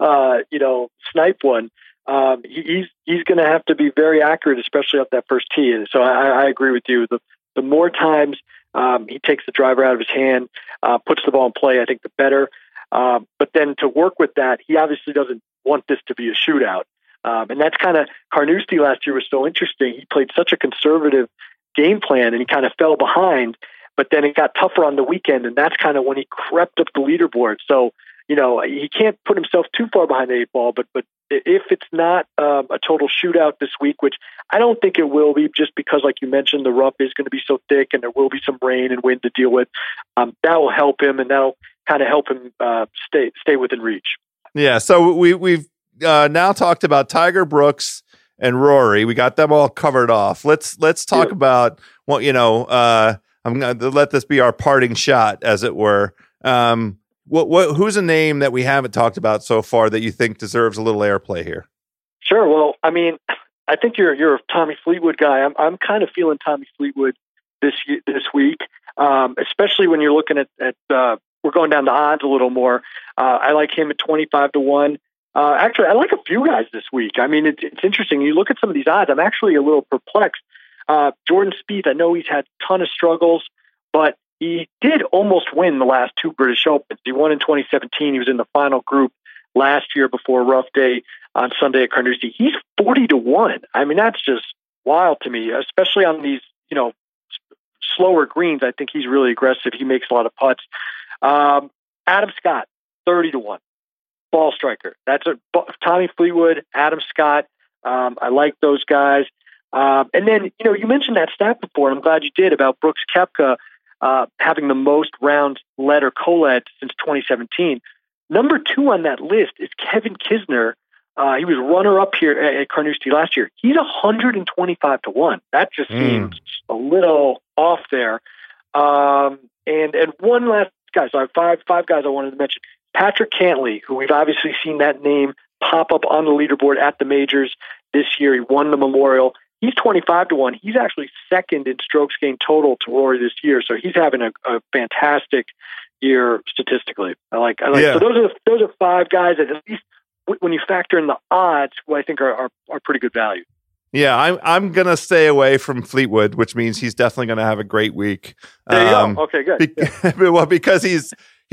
Speaker 3: snipe one. He's going to have to be very accurate, especially off that first tee. And so I agree with you. The more times he takes the driver out of his hand, puts the ball in play, I think the better. But then to work with that, he obviously doesn't want this to be a shootout. And that's kind of, Carnoustie last year was so interesting. He played such a conservative game plan, and he kind of fell behind, but then it got tougher on the weekend, and that's kind of when he crept up the leaderboard. So, he can't put himself too far behind the eight ball, but if it's not a total shootout this week, which I don't think it will be, just because, like you mentioned, the rough is going to be so thick and there will be some rain and wind to deal with, that will help him, and that'll kind of help him stay within reach. Yeah.
Speaker 1: So we've now talked about Tiger, Brooks, and Rory. We got them all covered off. Let's talk about what I'm going to let this be our parting shot, as it were. Who's a name that we haven't talked about so far that you think deserves a little airplay here?
Speaker 3: Sure. Well, I mean, I think you're a Tommy Fleetwood guy. I'm kind of feeling Tommy Fleetwood this week, especially when you're looking at we're going down the odds a little more. I like him at 25-1. Actually, I like a few guys this week. I mean, it's interesting. You look at some of these odds, I'm actually a little perplexed. Jordan Spieth, I know he's had a ton of struggles, but he did almost win the last two British Opens. He won in 2017. He was in the final group last year before a rough day on Sunday at Carnoustie. He's 40-1. I mean, that's just wild to me, especially on these, slower greens. I think he's really aggressive. He makes a lot of putts. Adam Scott, 30-1. Ball striker. That's Tommy Fleetwood, Adam Scott. I like those guys. And then, you mentioned that stat before, and I'm glad you did, about Brooks Koepka having the most rounds led or co-led since 2017. Number 2 on that list is Kevin Kisner. He was runner-up here at Carnoustie last year. He's 125-1. That just seems a little off there. And one last guy. So I have five guys I wanted to mention. Patrick Cantlay, who we've obviously seen that name pop up on the leaderboard at the majors this year. He won the Memorial. He's 25-1. He's actually second in strokes gained total to Rory this year. So he's having a fantastic year statistically. I like.
Speaker 1: Yeah.
Speaker 3: So those are 5 guys that, at least when you factor in the odds, who I think are pretty good value.
Speaker 1: Yeah, I'm gonna stay away from Fleetwood, which means he's definitely gonna have a great week.
Speaker 3: There you go. Okay, good.
Speaker 1: Well, because he's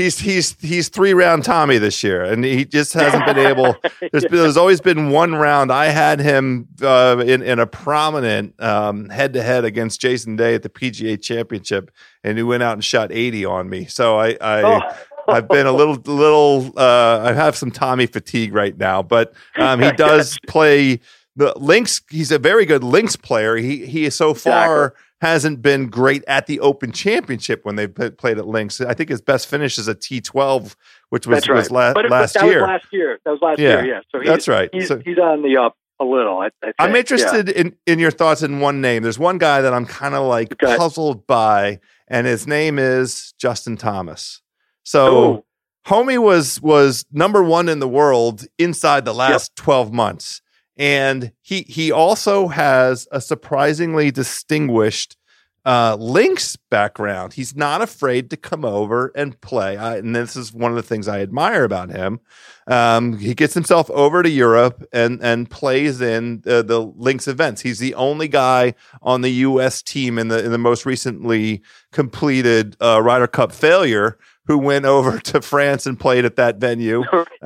Speaker 1: 3-round Tommy this year, and he just hasn't been able. There's always been one round. I had him in a prominent head-to-head against Jason Day at the PGA Championship, and he went out and shot 80 on me. So I've been a little. I have some Tommy fatigue right now, but he does play the links. He's a very good links player. He so far hasn't been great at the Open Championship when they've played at links. I think his best finish is a T12, which was last year.
Speaker 3: That was last year. That was last year. Yeah. So
Speaker 1: that's right.
Speaker 3: He's on the up a little. I think.
Speaker 1: I'm interested in your thoughts in one name. There's one guy that I'm kind of like puzzled by, and his name is Justin Thomas. So homie was number 1 in the world inside the last 12 months. And he also has a surprisingly distinguished links background. He's not afraid to come over and play. And this is one of the things I admire about him. He gets himself over to Europe and plays in the links events. He's the only guy on the U.S. team in the most recently completed Ryder Cup failure who went over to France and played at that venue.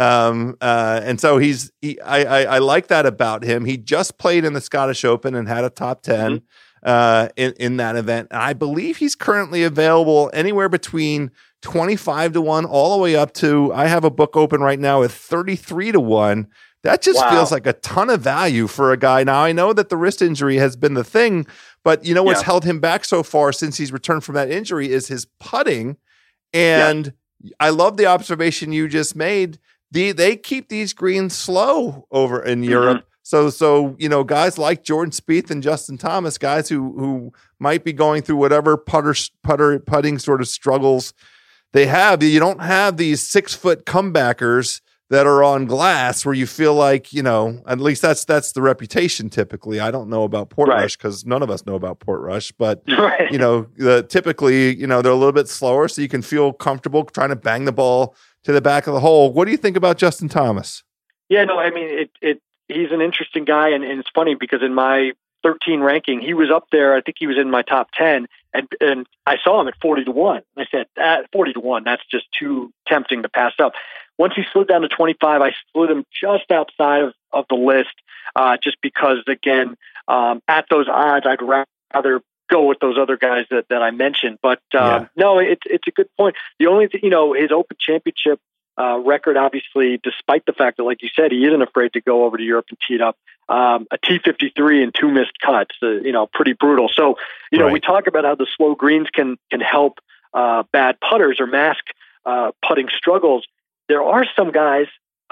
Speaker 1: And so I like that about him. He just played in the Scottish Open and had a top 10 in that event. And I believe he's currently available anywhere between 25-1 all the way up to, I have a book open right now at 33-1. That just feels like a ton of value for a guy. Now, I know that the wrist injury has been the thing, but what's held him back so far since he's returned from that injury is his putting. And I love the observation you just made. They keep these greens slow over in Europe. So guys like Jordan Spieth and Justin Thomas, guys who might be going through whatever putting sort of struggles they have. You don't have these 6-foot comebackers that are on glass where you feel like, at least that's the reputation typically. I don't know about Portrush because none of us know about Portrush, but typically, they're a little bit slower, so you can feel comfortable trying to bang the ball to the back of the hole. What do you think about Justin Thomas? Yeah, no, I mean, he's an interesting guy, and it's funny because in my 13 ranking, he was up there. I think he was in my top 10, and I saw him at 40-1. I said, at 40-1, that's just too tempting to pass up. Once he slid down to 25, I slid him just outside of the list, just because, again, at those odds, I'd rather go with those other guys that I mentioned. But no, it's a good point. The only thing, his Open Championship record, obviously, despite the fact that, like you said, he isn't afraid to go over to Europe and tee it up, a T53 and 2 missed cuts, pretty brutal. So, we talk about how the slow greens can help bad putters or mask putting struggles. There are some guys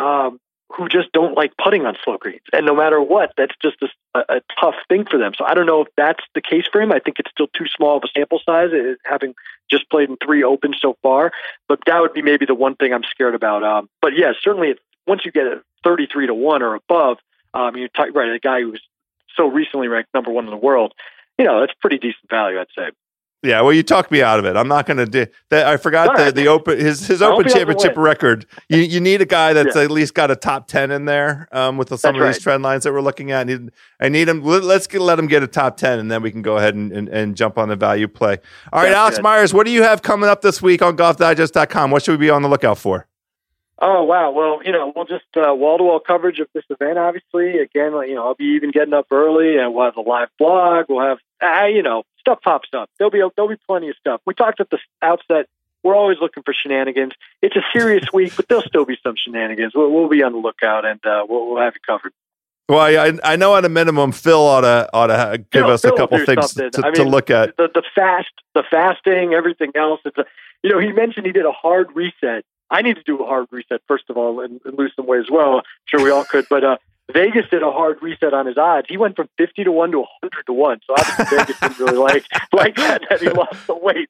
Speaker 1: who just don't like putting on slow greens. And no matter what, that's just a tough thing for them. So I don't know if that's the case for him. I think it's still too small of a sample size, having just played in 3 Opens so far. But that would be maybe the one thing I'm scared about. But yeah, certainly once you get a 33-1 or above, you're right, a guy who's
Speaker 3: so recently ranked number 1 in the world, that's pretty decent value, I'd say.
Speaker 1: Yeah, well, you talked me out of it. I'm not going to do that. I forgot the open his open championship record. You need a guy that's at least got a top 10 in there with some of these trend lines that we're looking at. I need him. Let him get a top 10, and then we can go ahead and jump on the value play. All right, Alex Myers, what do you have coming up this week on GolfDigest.com? What should we be on the lookout for?
Speaker 3: Oh, wow. Well, we'll just wall-to-wall coverage of this event, obviously. Again, I'll be even getting up early, and we'll have a live blog. We'll have, stuff pops up. There'll be plenty of stuff. We talked at the outset, we're always looking for shenanigans. It's a serious week, but there'll still be some shenanigans. We'll be on the lookout, and we'll have you covered.
Speaker 1: Well, I know at a minimum, Phil ought to give us a couple things to look at.
Speaker 3: The fasting, everything else. He mentioned he did a hard reset. I need to do a hard reset, first of all, and lose some weight as well. I'm sure we all could. But Vegas did a hard reset on his odds. He went from 50 to 1 to 100 to 1. So obviously Vegas didn't really like that he lost the weight.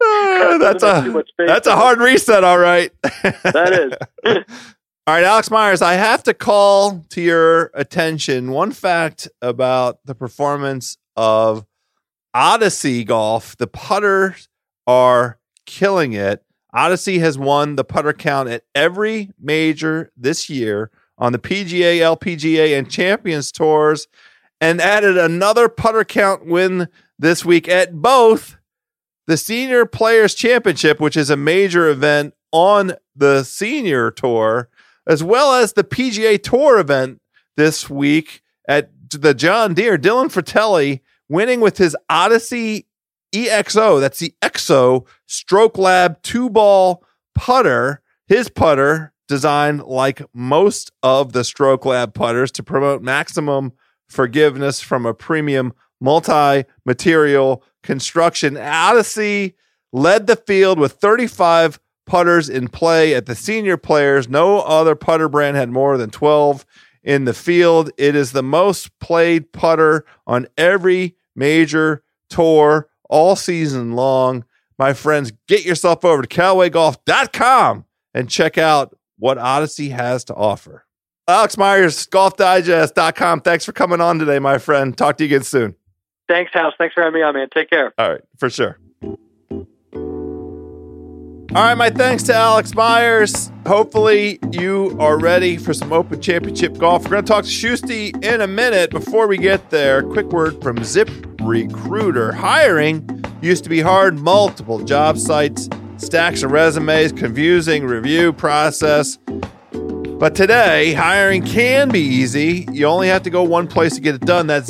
Speaker 1: That's a hard reset, all right.
Speaker 3: That is.
Speaker 1: All right, Alex Myers, I have to call to your attention one fact about the performance of Odyssey Golf. The putters are killing it. Odyssey has won the putter count at every major this year on the PGA, LPGA, and Champions Tours, and added another putter count win this week at both the Senior Players Championship, which is a major event on the Senior Tour, as well as the PGA Tour event this week at the John Deere. Dylan Fratelli winning with his Odyssey EXO, that's the EXO Stroke Lab 2-ball putter. His putter designed like most of the Stroke Lab putters to promote maximum forgiveness from a premium multi-material construction. Odyssey led the field with 35 putters in play at the Senior Players. No other putter brand had more than 12 in the field. It is the most played putter on every major tour all season long. My friends, get yourself over to CallawayGolf.com and check out what Odyssey has to offer. Alex Myers, GolfDigest.com. Thanks for coming on today, my friend. Talk to you again soon.
Speaker 3: Thanks, House. Thanks for having me on, man. Take care.
Speaker 1: All right, for sure. All right, my thanks to Alex Myers. Hopefully you are ready for some Open Championship golf. We're going to talk to Schusty in a minute. Before we get there, quick word from ZipRecruiter. Hiring used to be hard. Multiple job sites, stacks of resumes, confusing review process. But today, hiring can be easy. You only have to go one place to get it done. That's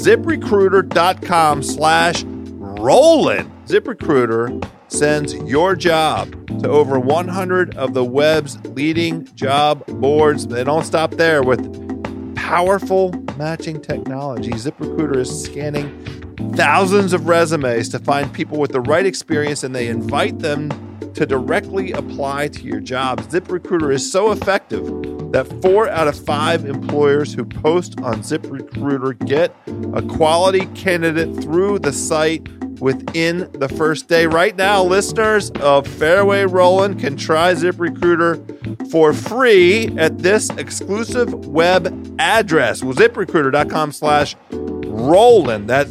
Speaker 1: ZipRecruiter.com/Rollin. ZipRecruiter sends your job to over 100 of the web's leading job boards. They don't stop there. With powerful matching technology, ZipRecruiter is scanning thousands of resumes to find people with the right experience, and they invite them to directly apply to your job. ZipRecruiter is so effective that 4 out of 5 employers who post on ZipRecruiter get a quality candidate through the site within the first day. Right now, listeners of Fairway Rollin' can try ZipRecruiter for free at this exclusive web address. Well, ZipRecruiter.com/Rollin. That's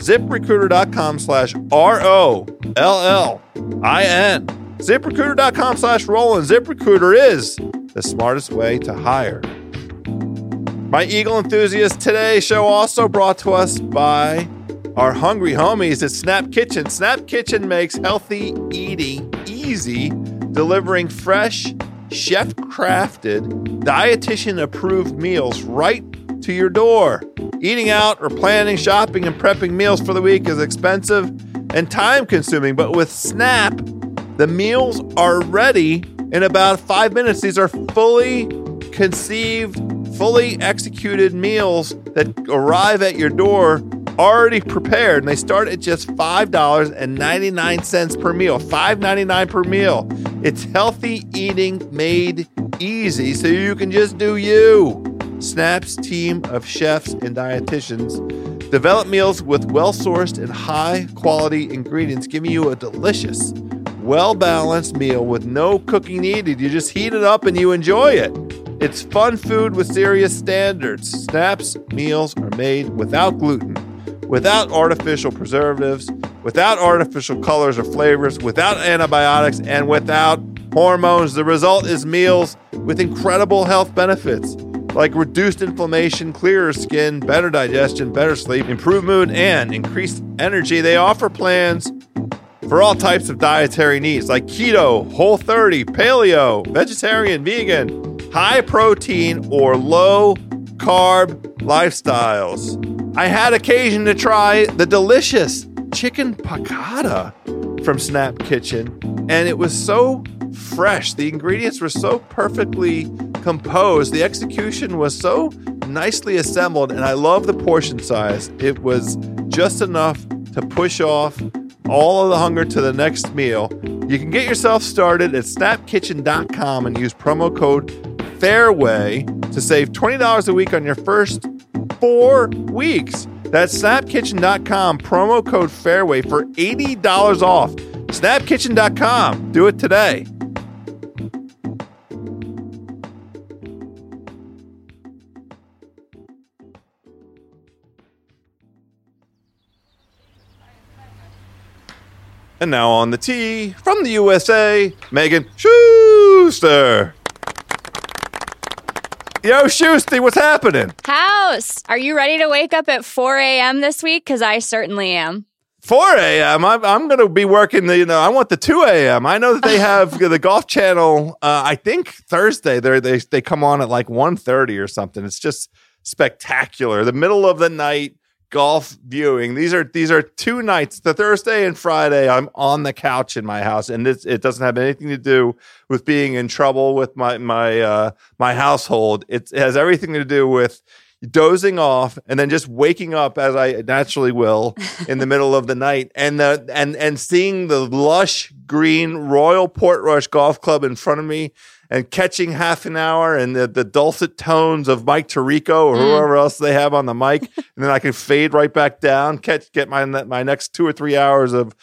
Speaker 1: ZipRecruiter.com/ROLLIN. ZipRecruiter.com/Rollin. ZipRecruiter is the smartest way to hire. My Eagle Enthusiast Today show also brought to us by our hungry homies at Snap Kitchen. Snap Kitchen makes healthy eating easy, delivering fresh, chef-crafted, dietitian-approved meals right to your door. Eating out or planning, shopping, and prepping meals for the week is expensive and time-consuming, but with Snap, the meals are ready in about 5 minutes. These are fully conceived, fully executed meals that arrive at your door already prepared, and they start at just $5.99 per meal. $5.99 per meal. It's healthy eating made easy, so you can just do you. Snap's team of chefs and dietitians develop meals with well-sourced and high-quality ingredients, giving you a delicious, well-balanced meal with no cooking needed. You just heat it up and you enjoy it. It's fun food with serious standards. Snap's meals are made without gluten, without artificial preservatives, without artificial colors or flavors, without antibiotics, and without hormones. The result is meals with incredible health benefits like reduced inflammation, clearer skin, better digestion, better sleep, improved mood, and increased energy. They offer plans for all types of dietary needs like keto, Whole30, paleo, vegetarian, vegan, high protein, or low carb lifestyles. I had occasion to try the delicious chicken piccata from Snap Kitchen, and it was so fresh. The ingredients were so perfectly composed. The execution was so nicely assembled, and I love the portion size. It was just enough to push off all of the hunger to the next meal. You can get yourself started at snapkitchen.com and use promo code FAIRWAY to save $20 a week on your first 4 weeks. That's snapkitchen.com, promo code FAIRWAY for $80 off. Snapkitchen.com. Do it today. And now on the tee, from the USA, Megan Schuster. Yo, Schusty, what's happening?
Speaker 4: House, are you ready to wake up at 4 a.m. this week? Because I certainly am.
Speaker 1: 4 a.m.? I'm going to be working I want the 2 a.m. I know that they have the Golf Channel, I think Thursday, they come on at like 1:30 or something. It's just spectacular. The middle of the night golf viewing. These are 2 nights, the Thursday and Friday. I'm on the couch in my house, and it doesn't have anything to do with being in trouble with my household. It has everything to do with dozing off and then just waking up as I naturally will in the middle of the night, and seeing the lush green Royal Portrush Golf Club in front of me, and catching half an hour and the dulcet tones of Mike Tirico or whoever else they have on the mic, and then I can fade right back down, get my next 2 or 3 hours of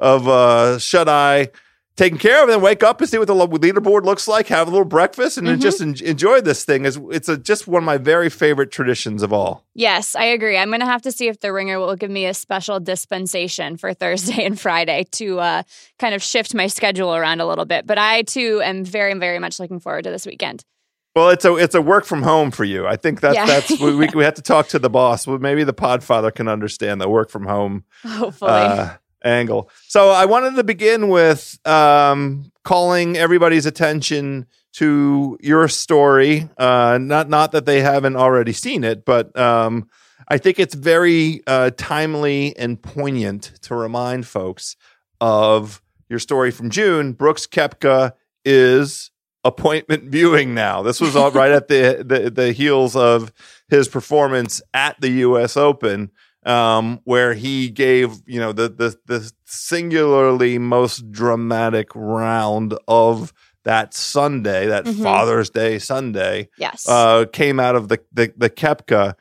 Speaker 1: shut eye taken care of, and then wake up and see what the leaderboard looks like, have a little breakfast, and then just enjoy this thing. It's just one of my very favorite traditions of all.
Speaker 4: Yes, I agree. I'm going to have to see if the Ringer will give me a special dispensation for Thursday and Friday to kind of shift my schedule around a little bit. But I, too, am very, very much looking forward to this weekend.
Speaker 1: Well, it's a work from home for you. I think that's we have to talk to the boss. Well, maybe the Podfather can understand the work from home.
Speaker 4: Hopefully.
Speaker 1: Angle. So I wanted to begin with calling everybody's attention to your story. Not that they haven't already seen it, but I think it's very timely and poignant to remind folks of your story from June. Brooks Koepka is appointment viewing now. This was all right at the heels of his performance at the U.S. Open. Where he gave, the singularly most dramatic round of that Sunday, that Father's Day Sunday.
Speaker 4: Yes.
Speaker 1: Came out of the Koepka.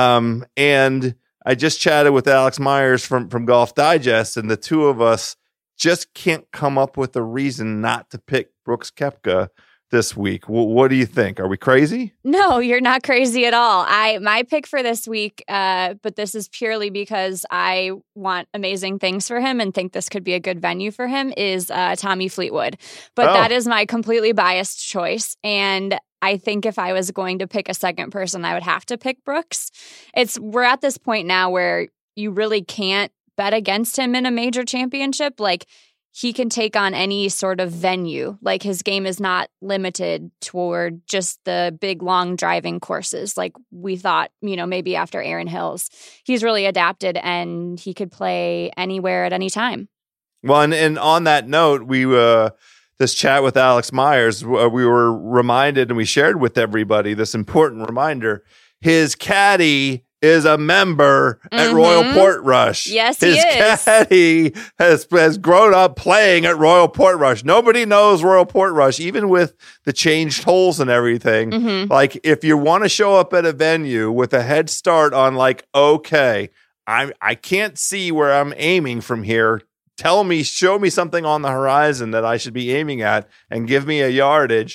Speaker 1: And I just chatted with Alex Myers from Golf Digest, and the two of us just can't come up with a reason not to pick Brooks Koepka this week. What do you think? Are we crazy?
Speaker 4: No, you're not crazy at all. My pick for this week, but this is purely because I want amazing things for him and think this could be a good venue for him, is Tommy Fleetwood. But that is my completely biased choice. And I think if I was going to pick a second person, I would have to pick Brooks. We're at this point now where you really can't bet against him in a major championship. Like, he can take on any sort of venue. Like, his game is not limited toward just the big, long driving courses like we thought, maybe after Erin Hills. He's really adapted, and he could play anywhere at any time.
Speaker 1: Well, and on that note, we this chat with Alex Myers, we were reminded, and we shared with everybody this important reminder. His caddy is a member at Royal Portrush.
Speaker 4: Yes, he is.
Speaker 1: His caddy has grown up playing at Royal Portrush. Nobody knows Royal Portrush, even with the changed holes and everything. Like, if you want to show up at a venue with a head start on, like, okay, I can't see where I'm aiming from here. Show me something on the horizon that I should be aiming at, and give me a yardage.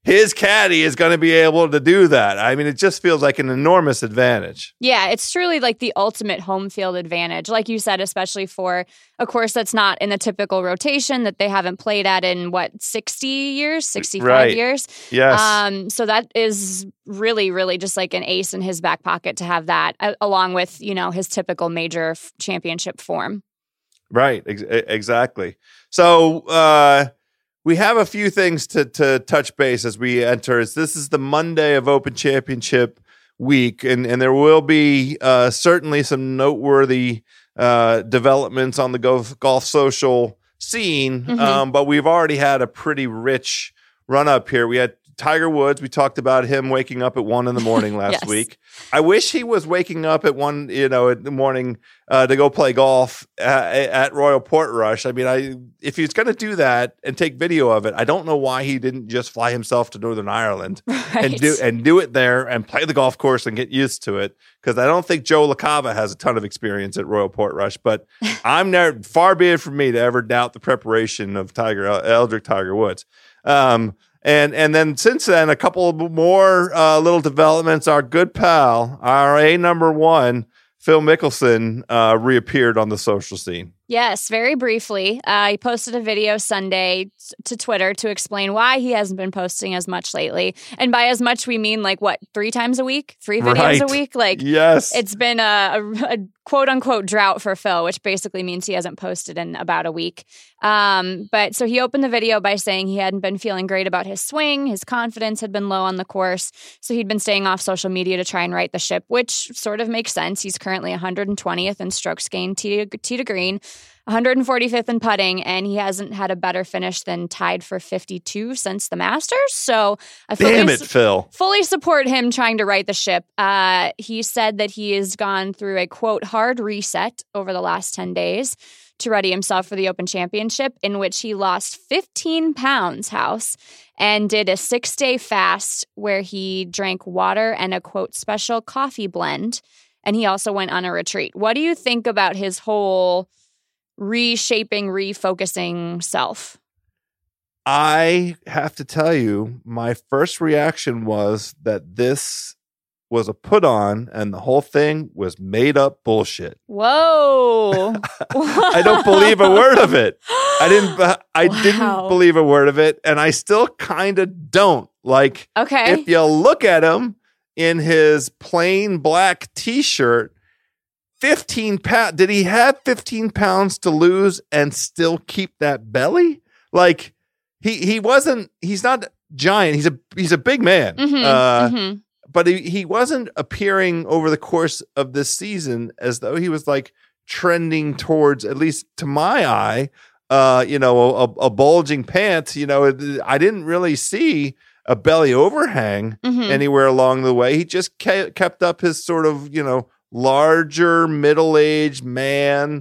Speaker 1: his caddy is going to be able to do that. I mean, it just feels like an enormous advantage.
Speaker 4: Yeah, it's truly like the ultimate home field advantage. Like you said, especially for a course that's not in the typical rotation that they haven't played at in 65 years.
Speaker 1: Yes.
Speaker 4: So that is really, really just like an ace in his back pocket to have that, along with, his typical major championship form.
Speaker 1: Right. Exactly. So, we have a few things to touch base as we enter. This is the Monday of Open Championship week, and there will be certainly some noteworthy developments on the golf social scene, but we've already had a pretty rich run-up here. We had Tiger Woods. We talked about him waking up at 1 a.m. last
Speaker 4: Yes.
Speaker 1: week. I wish he was waking up at 1 in the morning to go play golf at Royal Portrush. I mean, if he's going to do that and take video of it, I don't know why he didn't just fly himself to Northern Ireland and do it there and play the golf course and get used to it. Because I don't think Joe LaCava has a ton of experience at Royal Portrush, but far be it from me to ever doubt the preparation of Eldrick Tiger Woods. And then since then, a couple more little developments. Our good pal, our number one, Phil Mickelson, reappeared on the social scene.
Speaker 4: Yes, very briefly. He posted a video Sunday to Twitter to explain why he hasn't been posting as much lately. And by as much, we mean 3 times a week? 3 videos a week?
Speaker 1: Yes.
Speaker 4: It's been a quote-unquote drought for Phil, which basically means he hasn't posted in about a week. But so he opened the video by saying he hadn't been feeling great about his swing. His confidence had been low on the course. So he'd been staying off social media to try and right the ship, which sort of makes sense. He's currently 120th in strokes gained tee to green, 145th in putting, and he hasn't had a better finish than tied for 52 since the Masters. So I fully support him trying to right the ship. He said that he has gone through a, quote, hard reset over the last 10 days to ready himself for the Open Championship, in which he lost 15 pounds, House, and did a 6-day fast where he drank water and a, quote, special coffee blend. And he also went on a retreat. What do you think about his whole reshaping, refocusing self?
Speaker 1: I have to tell you, my first reaction was that this was a put on and the whole thing was made up bullshit.
Speaker 4: Whoa.
Speaker 1: I don't believe a word of it. I didn't believe a word of it, and I still kind of don't. If you look at him in his plain black t-shirt, 15 pounds. Did he have 15 pounds to lose and still keep that belly? He's not giant. He's a big man. But he wasn't appearing over the course of this season as though he was trending towards, at least to my eye, a bulging pants. I didn't really see a belly overhang anywhere along the way. He just kept up his sort of, larger middle-aged man,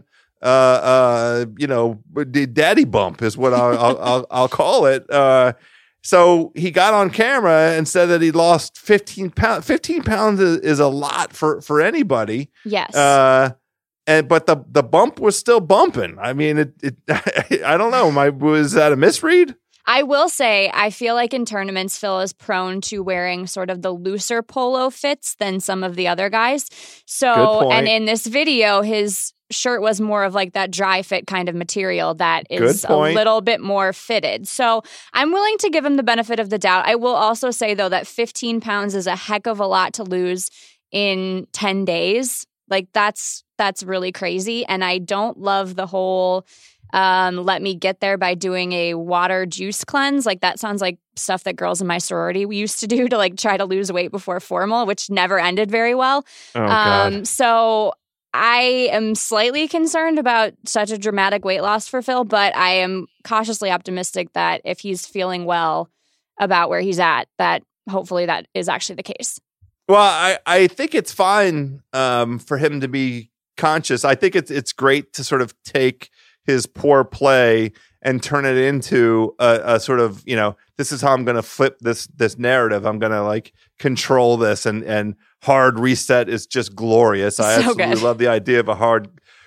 Speaker 1: daddy bump is what I'll call it. So he got on camera and said that he lost 15 pounds. 15 pounds is a lot for anybody.
Speaker 4: Yes.
Speaker 1: But the bump was still bumping. I mean, I don't know. Was that a misread?
Speaker 4: I will say, I feel like in tournaments, Phil is prone to wearing sort of the looser polo fits than some of the other guys. So, and in this video, his shirt was more of that dry fit kind of material that is a little bit more fitted. So I'm willing to give him the benefit of the doubt. I will also say, though, that 15 pounds is a heck of a lot to lose in 10 days. That's really crazy. And I don't love the whole let me get there by doing a water juice cleanse. That sounds like stuff that girls in my sorority we used to do to try to lose weight before formal, which never ended very well.
Speaker 1: Oh, God.
Speaker 4: So I am slightly concerned about such a dramatic weight loss for Phil, but I am cautiously optimistic that if he's feeling well about where he's at, that hopefully that is actually the case.
Speaker 1: Well, I think it's fine for him to be conscious. I think it's great to sort of take his poor play and turn it into a sort of, this is how I'm going to flip this narrative. I'm going to control this, and hard reset is just glorious. I absolutely love the idea of a hard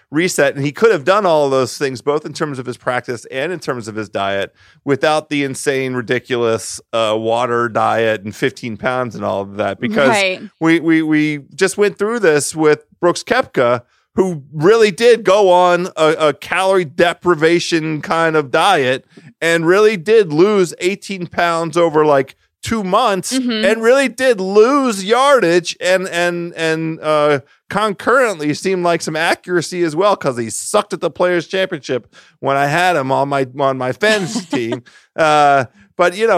Speaker 1: reset. And he could have done all of those things, both in terms of his practice and in terms of his diet, without the insane, ridiculous water diet and 15 pounds and all of that. Because we just went through this with Brooks Koepka, who really did go on a calorie deprivation kind of diet and really did lose 18 pounds over like 2 months and really did lose yardage and concurrently seemed like some accuracy as well, because he sucked at the Players Championship when I had him on my fantasy team. But he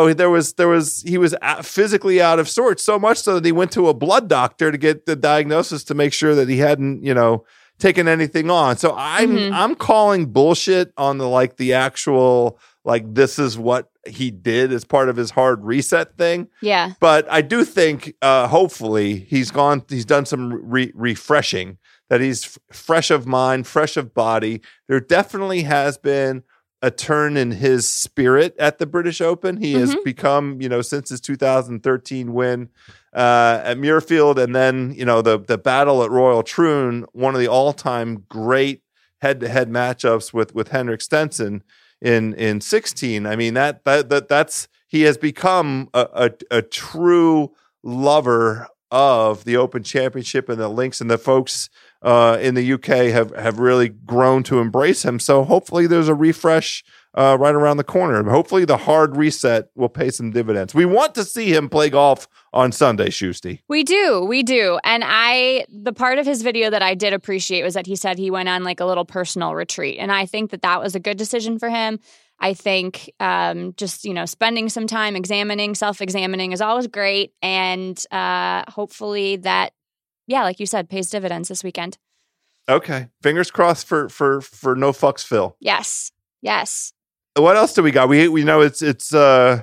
Speaker 1: was physically out of sorts, so much so that he went to a blood doctor to get the diagnosis to make sure that he hadn't, taken anything on. So I'm calling bullshit on the actual, this is what he did as part of his hard reset thing.
Speaker 4: Yeah.
Speaker 1: But I do think, hopefully he's done some refreshing, that he's fresh of mind, fresh of body. There definitely has been a turn in his spirit at the British Open. He has become, since his 2013 win at Muirfield, and then, the battle at Royal Troon, one of the all-time great head-to-head matchups with Henrik Stenson in 16. I mean, that's he has become a true lover of the Open Championship and the links, and the folks in the UK have really grown to embrace him. So hopefully there's a refresh right around the corner. Hopefully the hard reset will pay some dividends. We want to see him play golf on Sunday, Shusty.
Speaker 4: We do. And the part of his video that I did appreciate was that he said he went on a little personal retreat. And I think that was a good decision for him. I think just, spending some time self-examining is always great. And hopefully that, like you said, pays dividends this weekend.
Speaker 1: Okay. Fingers crossed for no fucks, Phil.
Speaker 4: Yes.
Speaker 1: What else do we got? We know it's the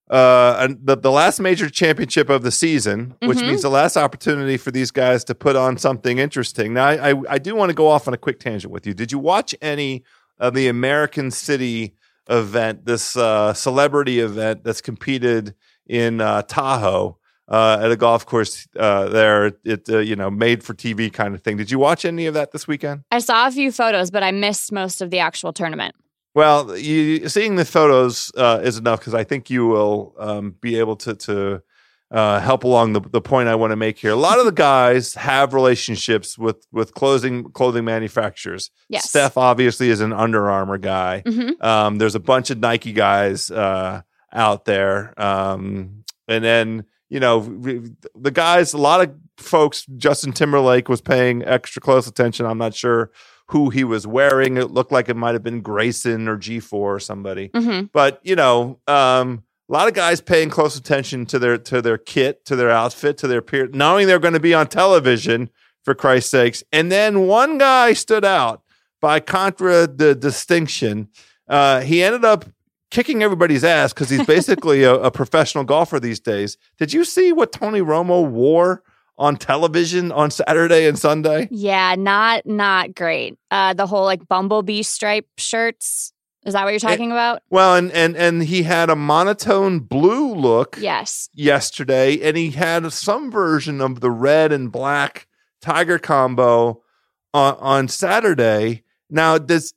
Speaker 1: last major championship of the season, which means the last opportunity for these guys to put on something interesting. Now, I do want to go off on a quick tangent with you. Did you watch any of the American City event, this celebrity event that's competed in Tahoe at a golf course there? It made for TV kind of thing. Did you watch any of that this weekend?
Speaker 4: I saw a few photos, but I missed most of the actual tournament.
Speaker 1: Well, seeing the photos is enough, because I think you will be able to help along the point I want to make here. A lot of the guys have relationships with clothing manufacturers.
Speaker 4: Yes.
Speaker 1: Steph obviously is an Under Armour guy. There's a bunch of Nike guys out there. And then, the guys, a lot of folks, Justin Timberlake was paying extra close attention. I'm not sure who he was wearing. It looked like it might have been Grayson or G4 or somebody. But, a lot of guys paying close attention to their kit, to their outfit, to their peer, knowing they're going to be on television, for Christ's sakes. And then one guy stood out by contra the distinction. He ended up kicking everybody's ass because he's basically a professional golfer these days. Did you see what Tony Romo wore on television on Saturday and Sunday?
Speaker 4: Yeah, not great. The whole bumblebee stripe shirts. Is that what you're talking about?
Speaker 1: Well, and he had a monotone blue look yesterday, and he had some version of the red and black Tiger combo on Saturday. Now,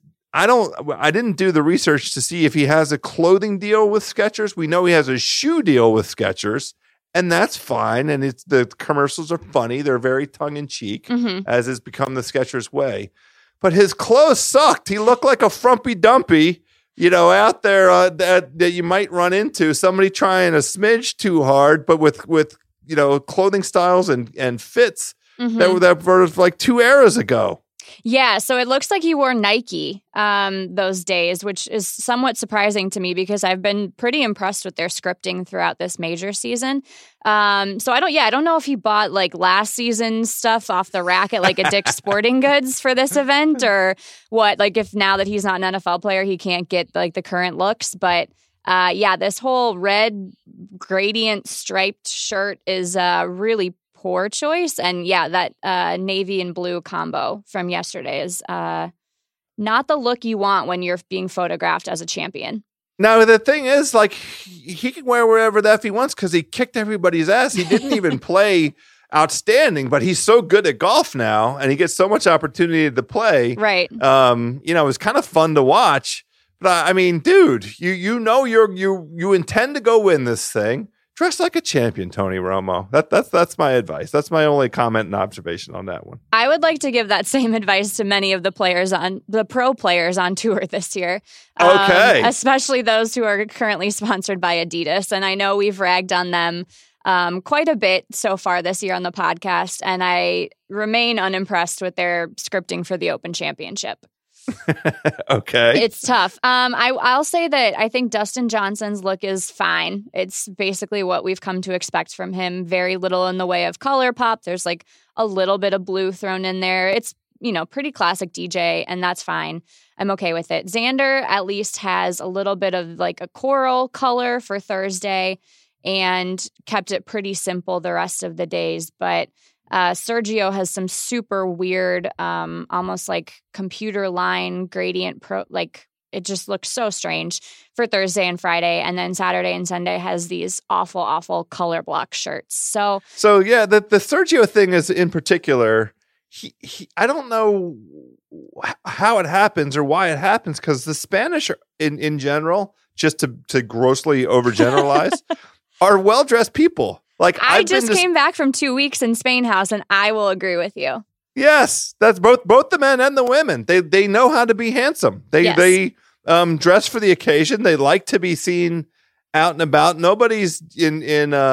Speaker 1: I didn't do the research to see if he has a clothing deal with Skechers. We know he has a shoe deal with Skechers, and that's fine. And the commercials are funny. They're very tongue-in-cheek, as has become the Skechers way. But his clothes sucked. He looked like a frumpy dumpy, out there that you might run into. Somebody trying a smidge too hard, but with clothing styles and fits that were like 2 eras ago.
Speaker 4: Yeah, so it looks like he wore Nike those days, which is somewhat surprising to me because I've been pretty impressed with their scripting throughout this major season. So I don't know if he bought last season's stuff off the rack at a Dick's Sporting Goods for this event, or what. If now that he's not an NFL player, he can't get the current looks. But this whole red gradient striped shirt is really poor choice. And that navy and blue combo from yesterday is not the look you want when you're being photographed as a champion.
Speaker 1: Now, the thing is, he can wear whatever the F he wants because he kicked everybody's ass. He didn't even play outstanding, but he's so good at golf now, and he gets so much opportunity to play.
Speaker 4: Right.
Speaker 1: It was kind of fun to watch. But I mean, dude, you intend to go win this thing. Dress like a champion, Tony Romo. That's my advice. That's my only comment and observation on that one.
Speaker 4: I would like to give that same advice to many of the pro players on tour this year.
Speaker 1: Okay.
Speaker 4: Especially those who are currently sponsored by Adidas. And I know we've ragged on them quite a bit so far this year on the podcast. And I remain unimpressed with their scripting for the Open Championship.
Speaker 1: Okay.
Speaker 4: It's tough. I'll say that I think Dustin Johnson's look is fine. It's basically what we've come to expect from him. Very little in the way of color pop. There's like a little bit of blue thrown in there. It's, pretty classic DJ, and that's fine. I'm okay with it. Xander at least has a little bit of like a coral color for Thursday and kept it pretty simple the rest of the days. But Sergio has some super weird, almost like computer line gradient it just looks so strange for Thursday and Friday. And then Saturday and Sunday has these awful, awful color block shirts. So
Speaker 1: yeah, the Sergio thing is in particular, he I don't know how it happens or why it happens, because the Spanish in general, just to grossly overgeneralize, are well-dressed people. Like
Speaker 4: I just came back from 2 weeks in Spain House, and I will agree with you.
Speaker 1: Yes, that's both the men and the women. They know how to be handsome. They dress for the occasion. They like to be seen out and about. Nobody's in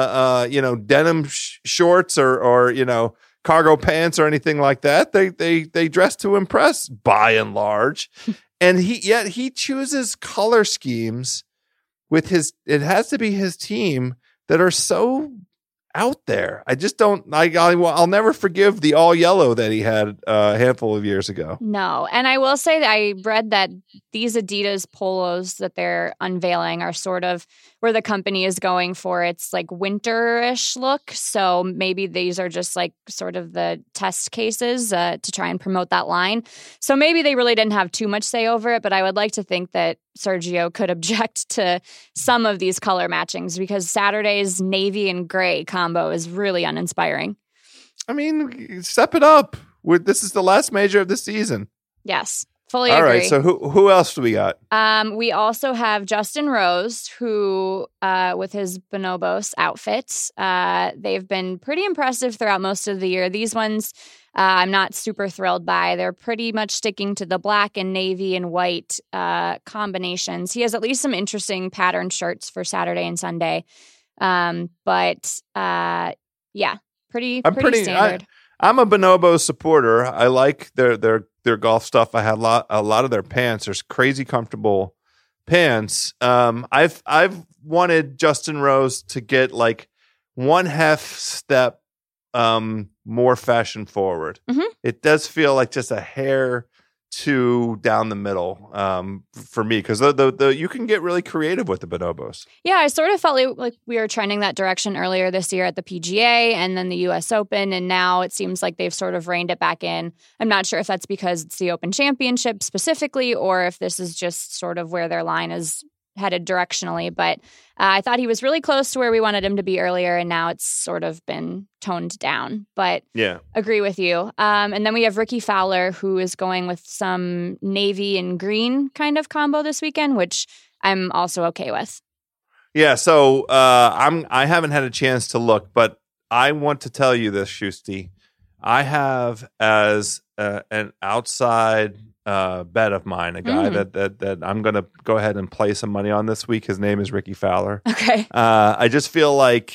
Speaker 1: denim shorts or cargo pants or anything like that. They dress to impress by and large. And he chooses color schemes with it has to be his team that are so out there. I just don't. I'll never forgive the all yellow that he had a handful of years ago.
Speaker 4: No, and I will say that I read that these Adidas polos that they're unveiling are sort of where the company is going for its like winterish look. So maybe these are just like sort of the test cases to try and promote that line. So maybe they really didn't have too much say over it. But I would like to think that Sergio could object to some of these color matchings, because Saturday's navy and gray combo is really uninspiring.
Speaker 1: I mean, step it up. This is the last major of the season.
Speaker 4: Yes, fully agree.
Speaker 1: All right, so who else do we got?
Speaker 4: We also have Justin Rose, who, with his Bonobos outfits, they've been pretty impressive throughout most of the year. These ones I'm not super thrilled by. They're pretty much sticking to the black and navy and white combinations. He has at least some interesting patterned shirts for Saturday and Sunday. But pretty standard.
Speaker 1: I'm a Bonobo supporter. I like their golf stuff. I had a lot of their pants. There's crazy comfortable pants. I've wanted Justin Rose to get like 1/2 step more fashion forward.
Speaker 4: Mm-hmm.
Speaker 1: It does feel like just a hair too down the middle for me, because the you can get really creative with the Bonobos.
Speaker 4: Yeah, I sort of felt like we were trending that direction earlier this year at the PGA and then the US Open, and now it seems like they've sort of reined it back in. I'm not sure if that's because it's the Open Championship specifically, or if this is just sort of where their line is headed directionally, but I thought he was really close to where we wanted him to be earlier, and now it's sort of been toned down. But
Speaker 1: yeah,
Speaker 4: agree with you. And then we have Ricky Fowler, who is going with some navy and green kind of combo this weekend, which I'm also okay with.
Speaker 1: Yeah, so I haven't had a chance to look, but I want to tell you this, Shusty. I have as an outside bet of mine, a guy that I'm going to go ahead and play some money on this week. His name is Ricky Fowler.
Speaker 4: Okay.
Speaker 1: I just feel like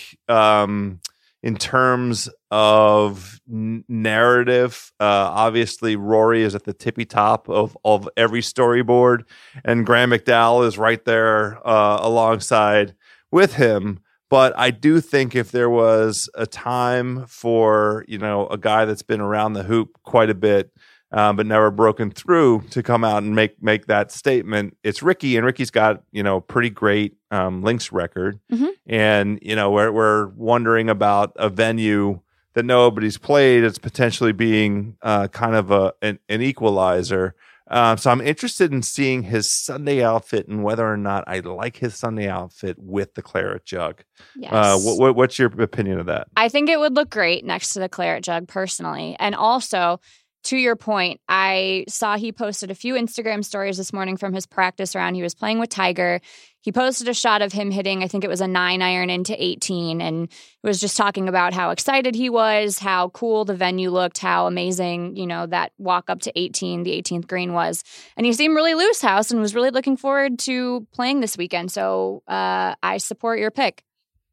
Speaker 1: in terms of narrative, obviously Rory is at the tippy top of every storyboard, and Graham McDowell is right there alongside with him. But I do think if there was a time for, a guy that's been around the hoop quite a bit, but never broken through, to come out and make that statement, it's Ricky. And Ricky's got, pretty great links record.
Speaker 4: Mm-hmm.
Speaker 1: And, we're wondering about a venue that nobody's played. It's potentially being kind of an equalizer. So I'm interested in seeing his Sunday outfit and whether or not I like his Sunday outfit with the claret jug.
Speaker 4: Yes.
Speaker 1: What's your opinion of that?
Speaker 4: I think it would look great next to the claret jug personally. And also, to your point, I saw he posted a few Instagram stories this morning from his practice round. He was playing with Tiger. He posted a shot of him hitting, I think it was a 9-iron into 18, and was just talking about how excited he was, how cool the venue looked, how amazing, that walk up to 18, the 18th green was. And he seemed really loose house and was really looking forward to playing this weekend. So I support your pick.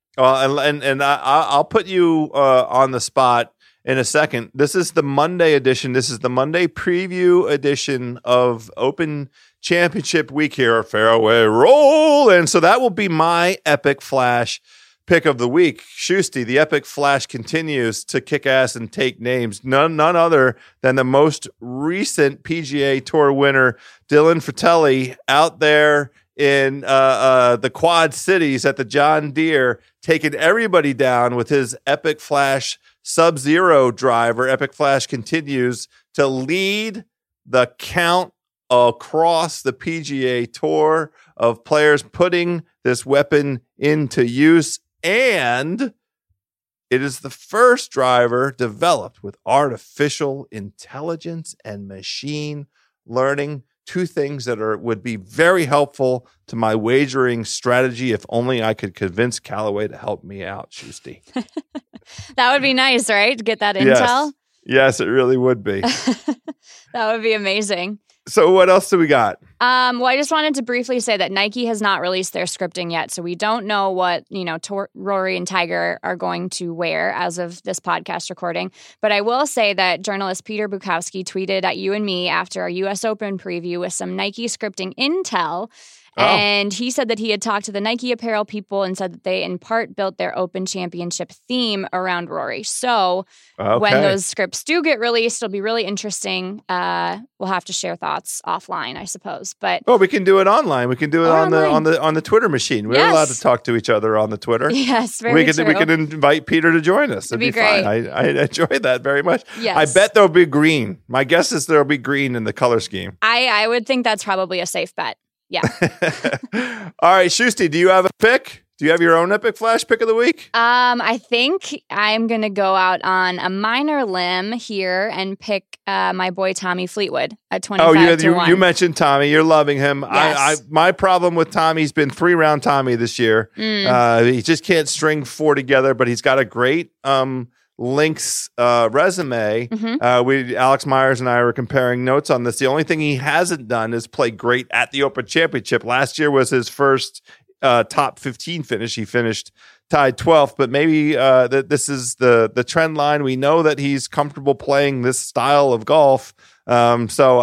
Speaker 1: And I'll put you on the spot in a second. This is the Monday edition. This is the Monday preview edition of Open Championship Week here at Fairway Roll. And so that will be my Epic Flash pick of the week. Shusty, the Epic Flash continues to kick ass and take names. None other than the most recent PGA Tour winner, Dylan Fratelli, out there in the Quad Cities at the John Deere, taking everybody down with his Epic Flash Sub-Zero driver. Epic Flash continues to lead the count across the PGA Tour of players putting this weapon into use. And it is the first driver developed with artificial intelligence and machine learning. Two things that would be very helpful to my wagering strategy if only I could convince Callaway to help me out, Shusty.
Speaker 4: That would be nice, right? To get that intel?
Speaker 1: Yes, it really would be.
Speaker 4: That would be amazing.
Speaker 1: So what else do we got?
Speaker 4: Well, I just wanted to briefly say that Nike has not released their scripting yet, so we don't know what, Rory and Tiger are going to wear as of this podcast recording. But I will say that journalist Peter Bukowski tweeted at you and me after our U.S. Open preview with some Nike scripting intel. Oh. And he said that he had talked to the Nike apparel people and said that they, in part, built their Open Championship theme around Rory. So when those scripts do get released, it'll be really interesting. We'll have to share thoughts offline, I suppose. But
Speaker 1: we can do it online. We can do it on the Twitter machine. We're allowed to talk to each other on the Twitter.
Speaker 4: Yes, very true.
Speaker 1: We can invite Peter to join us.
Speaker 4: It'd be great.
Speaker 1: Fine. I enjoy that very much.
Speaker 4: Yes.
Speaker 1: I bet there'll be green. My guess is there'll be green in the color scheme.
Speaker 4: I would think that's probably a safe bet. Yeah.
Speaker 1: All right, Shusty, do you have a pick? Do you have your own Epic Flash pick of the week?
Speaker 4: I think I'm going to go out on a minor limb here and pick my boy Tommy Fleetwood at 25-1.
Speaker 1: You mentioned Tommy. You're loving him.
Speaker 4: Yes.
Speaker 1: My problem with Tommy's been 3-round Tommy this year. He just can't string four together, but he's got a great Links resume. Alex Myers and I were comparing notes on this. The only thing he hasn't done is play great at the Open Championship. Last year was his first top 15 finish. He finished tied 12th, but maybe this is the trend line. We know that he's comfortable playing this style of golf. So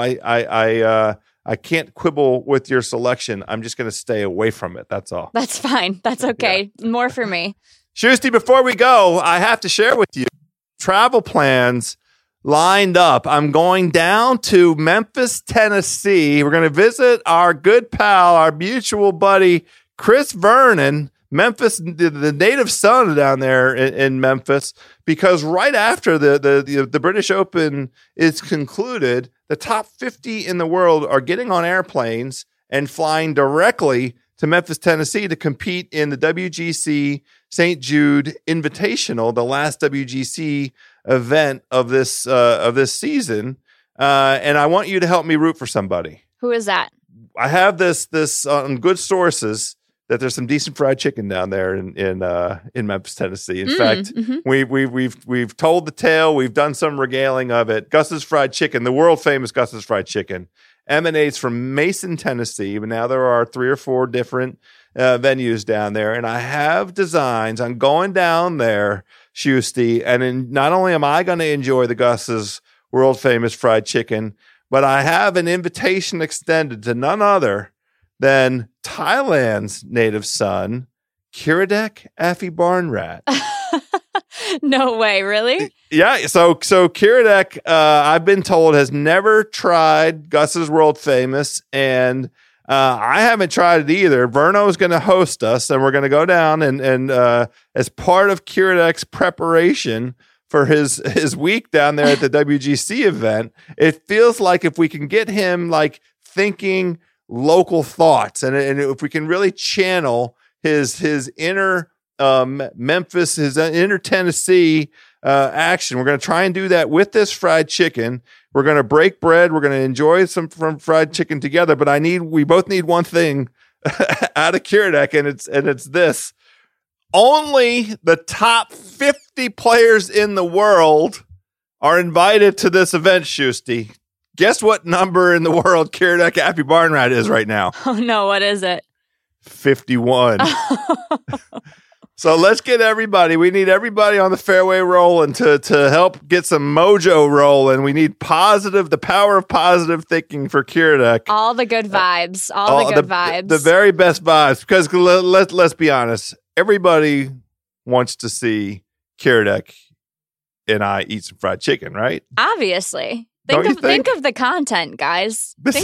Speaker 1: I can't quibble with your selection. I'm just going to stay away from it. That's all.
Speaker 4: That's fine. That's okay. Yeah. More for me.
Speaker 1: Shusty, before we go, I have to share with you travel plans lined up. I'm going down to Memphis, Tennessee. We're going to visit our good pal, our mutual buddy, Chris Vernon, Memphis, the native son down there in Memphis, because right after the British Open is concluded, the top 50 in the world are getting on airplanes and flying directly to Memphis, Tennessee to compete in the WGC St. Jude Invitational, the last WGC event of this season. And I want you to help me root for somebody.
Speaker 4: Who is that?
Speaker 1: I have this on good sources that there's some decent fried chicken down there in Memphis, Tennessee. In fact, we've told the tale. We've done some regaling of it. Gus's Fried Chicken, the world famous Gus's Fried Chicken, emanates from Mason, Tennessee. But now there are 3 or 4 different venues down there, and I have designs. I'm going down there, Shusty, and not only am I going to enjoy the Gus's world famous fried chicken, but I have an invitation extended to none other than Thailand's native son, Kiradech Aphibarnrat.
Speaker 4: No way, really?
Speaker 1: Yeah, so Kiradech, I've been told, has never tried Gus's world famous, and I haven't tried it either. Verno is going to host us, and we're going to go down and as part of Kiradech's preparation for his week down there at the WGC event. It feels like if we can get him like thinking local thoughts, and if we can really channel his inner Memphis, his inner Tennessee action, we're going to try and do that with this fried chicken. We're going to break bread. We're going to enjoy some from fried chicken together. But we both need one thing out of Kiradech, and it's this. Only the top 50 players in the world are invited to this event, Shusty. Guess what number in the world Kiradech Happy Barn Rat is right now?
Speaker 4: Oh, no. What is it?
Speaker 1: 51. So let's get everybody. We need everybody on the fairway rolling to help get some mojo rolling. We need the power of positive thinking for Kiradech.
Speaker 4: All the good vibes. All the good vibes.
Speaker 1: The very best vibes. Because let's be honest. Everybody wants to see Kiradech and I eat some fried chicken, right?
Speaker 4: Obviously. Think of the content, guys. Think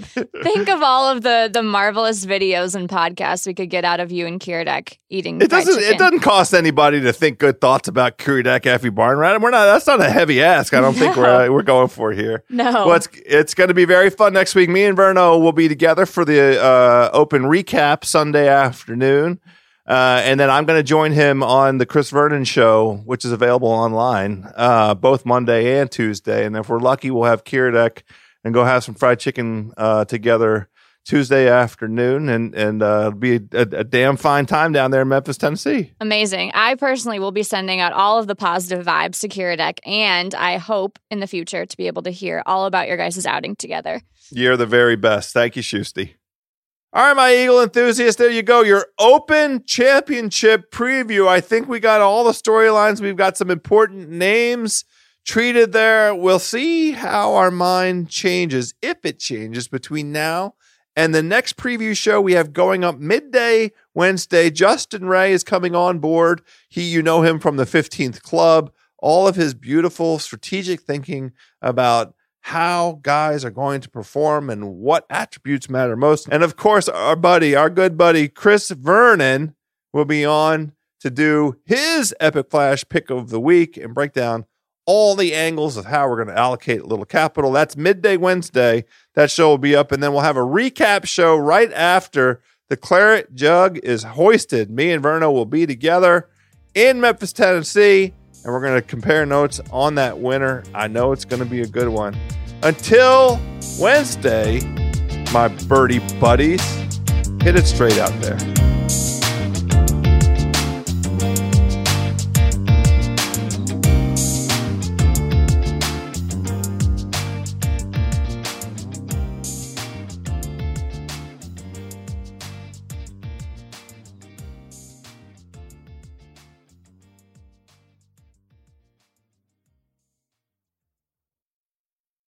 Speaker 4: of all of the marvelous videos and podcasts we could get out of you and Kiradech eating fried chicken.
Speaker 1: It doesn't cost anybody to think good thoughts about Kiradech Happy Barn Rat. That's not a heavy ask. I don't think we're going for here.
Speaker 4: No.
Speaker 1: Well, it's going to be very fun next week. Me and Verno will be together for the Open recap Sunday afternoon. And then I'm going to join him on the Chris Vernon show, which is available online, both Monday and Tuesday. And if we're lucky, we'll have Kiradech and go have some fried chicken together Tuesday afternoon. And it'll be a damn fine time down there in Memphis, Tennessee.
Speaker 4: Amazing. I personally will be sending out all of the positive vibes to Kiradech. And I hope in the future to be able to hear all about your guys' outing together.
Speaker 1: You're the very best. Thank you, Shusty. All right, my Eagle enthusiasts, there you go. Your Open Championship preview. I think we got all the storylines. We've got some important names treated there. We'll see how our mind changes, if it changes, between now and the next preview show we have going up midday Wednesday. Justin Ray is coming on board. You know him from the 15th Club. All of his beautiful strategic thinking about how guys are going to perform and what attributes matter most. And of course, our good buddy, Chris Vernon will be on to do his Epic Flash pick of the week and break down all the angles of how we're going to allocate a little capital. That's midday Wednesday. That show will be up, and then we'll have a recap show right after the Claret Jug is hoisted. Me and Verno will be together in Memphis, Tennessee, and we're going to compare notes on that winner. I know it's going to be a good one. Until Wednesday, my birdie buddies, hit it straight out there.